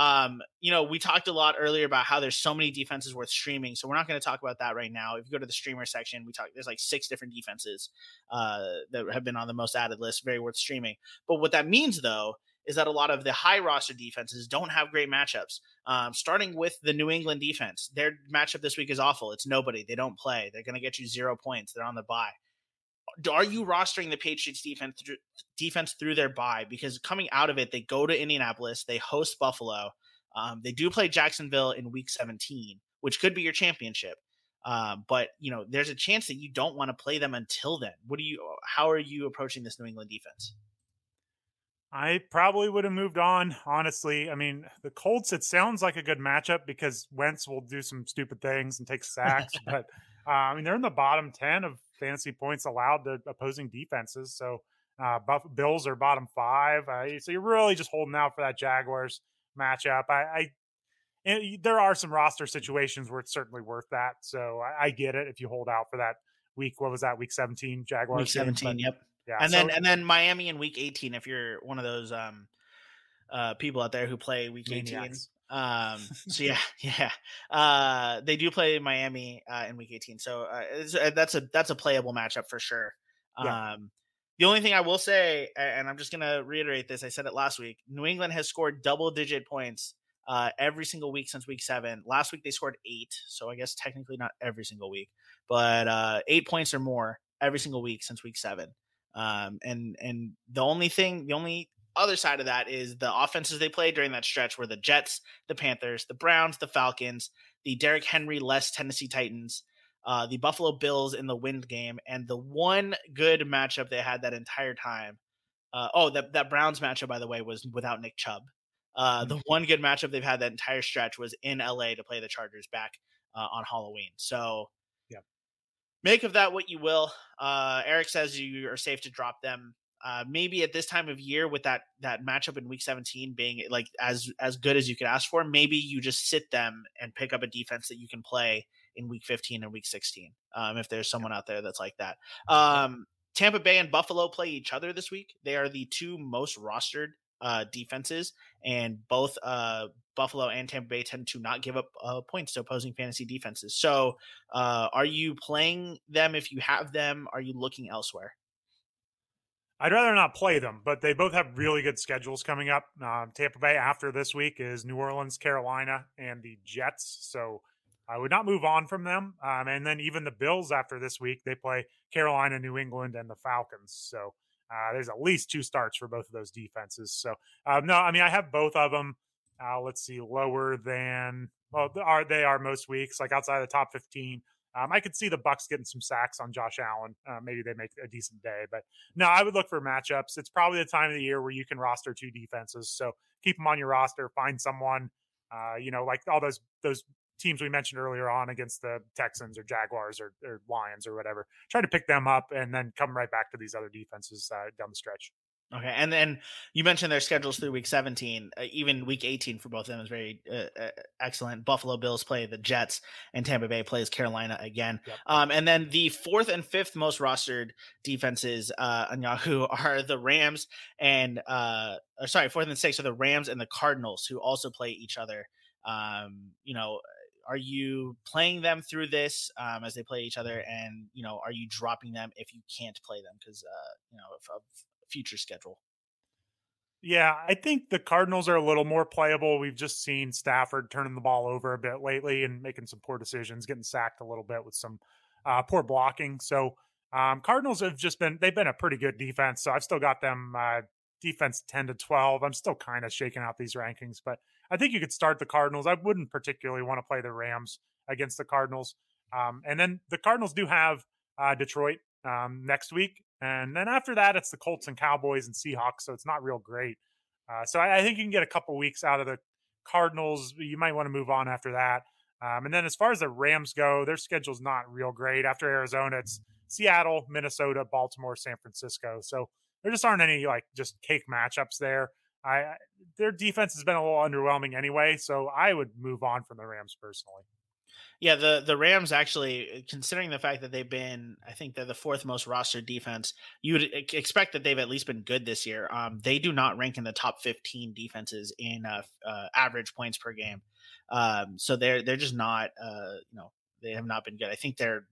We talked a lot earlier about how there's so many defenses worth streaming. So we're not going to talk about that right now. If you go to the streamer section, there's like 6 different defenses that have been on the most added list, very worth streaming. But what that means, though, is that a lot of the high roster defenses don't have great matchups. Starting with the New England defense, their matchup this week is awful. It's nobody. They don't play. They're going to get you 0 points. They're on the bye. Are you rostering the Patriots defense through their bye? Because coming out of it, they go to Indianapolis, they host Buffalo. They do play Jacksonville in week 17, which could be your championship. But there's a chance that you don't want to play them until then. How are you approaching this New England defense? I probably would have moved on, honestly. I mean, the Colts, it sounds like a good matchup because Wentz will do some stupid things and take sacks. But, they're in the bottom 10 of fantasy points allowed to opposing defenses. So Bills are bottom 5. So you're really just holding out for that Jaguars matchup. There are some roster situations where it's certainly worth that. So I get it if you hold out for that week. What was that, week 17 Jaguars? Week 17, yep. Yeah, and then Miami in week 18 if you're one of those people out there who play week 18. So they do play Miami in week 18. So that's a playable matchup for sure. Yeah. The only thing I will say, and I'm just going to reiterate this, I said it last week, New England has scored double-digit points every single week since week 7. Last week they scored 8, so I guess technically not every single week, but 8 points or more every single week since week 7. And the only other side of that is the offenses they played during that stretch were the Jets, the Panthers, the Browns, the Falcons, the Derrick Henry-less Tennessee Titans, the Buffalo Bills in the wind game, and the one good matchup they had that entire time. That Browns matchup, by the way, was without Nick Chubb. The one good matchup they've had that entire stretch was in LA to play the Chargers back on Halloween. So make of that what you will. Eric says you are safe to drop them. Maybe at this time of year with that matchup in week 17 being like as good as you could ask for, maybe you just sit them and pick up a defense that you can play in week 15 and week 16. If there's someone out there that's like that. Tampa Bay and Buffalo play each other this week. They are the two most rostered defenses, and both Buffalo and Tampa Bay tend to not give up points to opposing fantasy defenses. So are you playing them if you have them? Are you looking elsewhere? I'd rather not play them, but they both have really good schedules coming up. Tampa Bay after this week is New Orleans, Carolina, and the Jets. So I would not move on from them. And then even the Bills after this week, they play Carolina, New England, and the Falcons. So there's at least 2 starts for both of those defenses. So no, I mean, I have both of them. Let's see, lower than, well, they are most weeks, like outside the top 15. I could see the Bucs getting some sacks on Josh Allen. Maybe they make a decent day, but no, I would look for matchups. It's probably the time of the year where you can roster 2 defenses. So keep them on your roster, find someone, like all those teams we mentioned earlier on against the Texans or Jaguars or Lions or whatever. Try to pick them up and then come right back to these other defenses down the stretch. Okay, and then you mentioned their schedules through week 17. Even week 18 for both of them is very excellent. Buffalo Bills play the Jets, and Tampa Bay plays Carolina again. Yep. And then the 4th and 5th most rostered defenses on Yahoo are the Rams and 4th and 6th are the Rams and the Cardinals, who also play each other. Are you playing them through this as they play each other, and are you dropping them if you can't play them because of future schedule? Yeah, I think the Cardinals are a little more playable. We've just seen Stafford turning the ball over a bit lately and making some poor decisions, getting sacked a little bit with some poor blocking. So Cardinals they've been a pretty good defense. So I've still got them defense 10 to 12. I'm still kind of shaking out these rankings, but I think you could start the Cardinals. I wouldn't particularly want to play the Rams against the Cardinals. And then the Cardinals do have Detroit next week. And then after that, it's the Colts and Cowboys and Seahawks. So it's not real great. So I think you can get a couple weeks out of the Cardinals. You might want to move on after that. And then as far as the Rams go, their schedule's not real great. After Arizona, it's Seattle, Minnesota, Baltimore, San Francisco. So there just aren't any just cake matchups there. Their defense has been a little underwhelming anyway. So I would move on from the Rams personally. Yeah, the Rams actually, considering the fact that they've been, I think they're the 4th most rostered defense, you would expect that they've at least been good this year. They do not rank in the top 15 defenses in average points per game. So they're just not, they have not been good. I think they're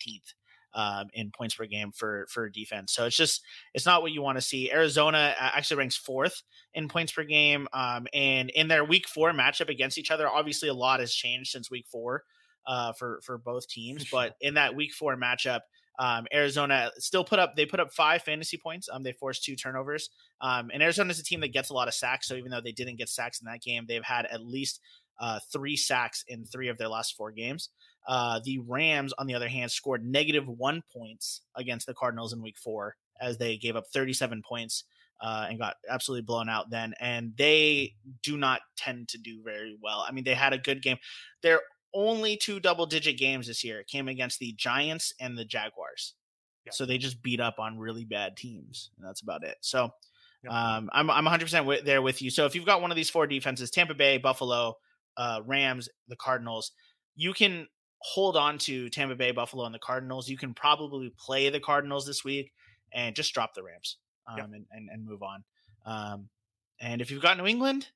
19th in points per game for defense. So it's not what you want to see. Arizona actually ranks 4th in points per game. And in their week 4 matchup against each other, obviously a lot has changed since week 4. For both teams, but in that week 4 matchup, Arizona still put up 5 fantasy points. They forced 2 turnovers. And Arizona is a team that gets a lot of sacks. So even though they didn't get sacks in that game, they've had at least 3 sacks in 3 of their last 4 games. The Rams, on the other hand, scored -1 points against the Cardinals in week 4 as they gave up 37 points and got absolutely blown out then. And they do not tend to do very well. I mean, they had a good game. They're only 2 double-digit games this year. It came against the Giants and the Jaguars. Yeah. So they just beat up on really bad teams, and that's about it. So I'm 100% there with you. So if you've got one of these 4 defenses, Tampa Bay, Buffalo, Rams, the Cardinals, you can hold on to Tampa Bay, Buffalo, and the Cardinals. You can probably play the Cardinals this week and just drop the Rams and move on. And if you've got New England,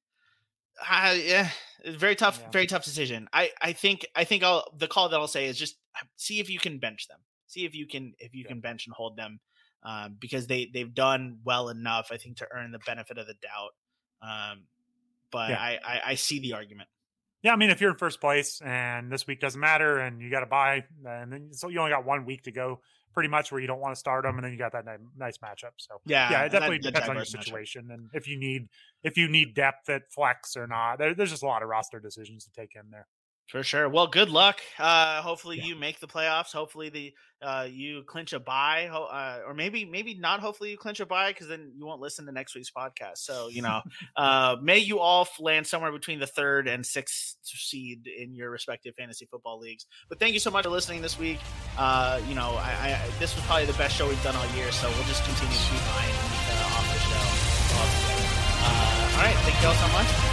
very tough decision. I think the call that I'll say is just see if you can bench them. See if you can bench and hold them because they've done well enough, I think, to earn the benefit of the doubt. But I see the argument. Yeah, I mean, if you're in first place and this week doesn't matter and you got to buy, and then so you only got 1 week to go, pretty much, where you don't want to start them, and then you got that nice matchup. So it definitely depends on your situation matchup. And if you need depth at flex or not. There's just a lot of roster decisions to take in there. For sure. Well, good luck. Hopefully you make the playoffs. Hopefully you clinch a bye, or maybe not. Hopefully you clinch a bye because then you won't listen to next week's podcast. So, may you all land somewhere between the 3rd and 6th seed in your respective fantasy football leagues. But thank you so much for listening this week. This was probably the best show we've done all year. So we'll just continue to keep eyeing off the show. All right. Thank you all so much.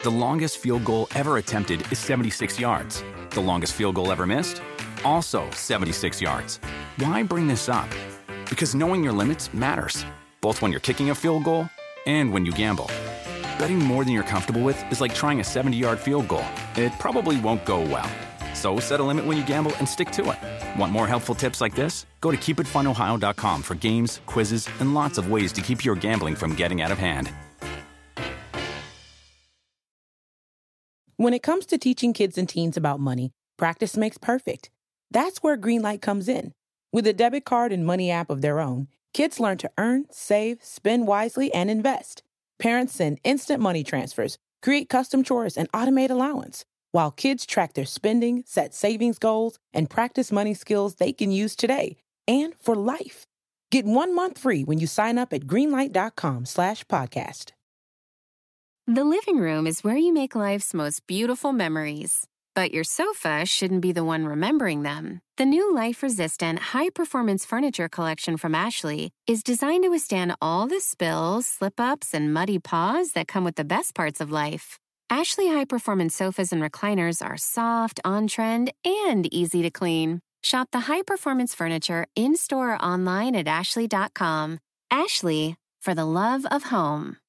The longest field goal ever attempted is 76 yards. The longest field goal ever missed? Also 76 yards. Why bring this up? Because knowing your limits matters, both when you're kicking a field goal and when you gamble. Betting more than you're comfortable with is like trying a 70-yard field goal. It probably won't go well. So set a limit when you gamble and stick to it. Want more helpful tips like this? Go to keepitfunohio.com for games, quizzes, and lots of ways to keep your gambling from getting out of hand. When it comes to teaching kids and teens about money, practice makes perfect. That's where Greenlight comes in. With a debit card and money app of their own, kids learn to earn, save, spend wisely, and invest. Parents send instant money transfers, create custom chores, and automate allowance, while kids track their spending, set savings goals, and practice money skills they can use today and for life. Get 1 month free when you sign up at greenlight.com/podcast. The living room is where you make life's most beautiful memories. But your sofa shouldn't be the one remembering them. The new life-resistant, high-performance furniture collection from Ashley is designed to withstand all the spills, slip-ups, and muddy paws that come with the best parts of life. Ashley high-performance sofas and recliners are soft, on-trend, and easy to clean. Shop the high-performance furniture in-store or online at ashley.com. Ashley, for the love of home.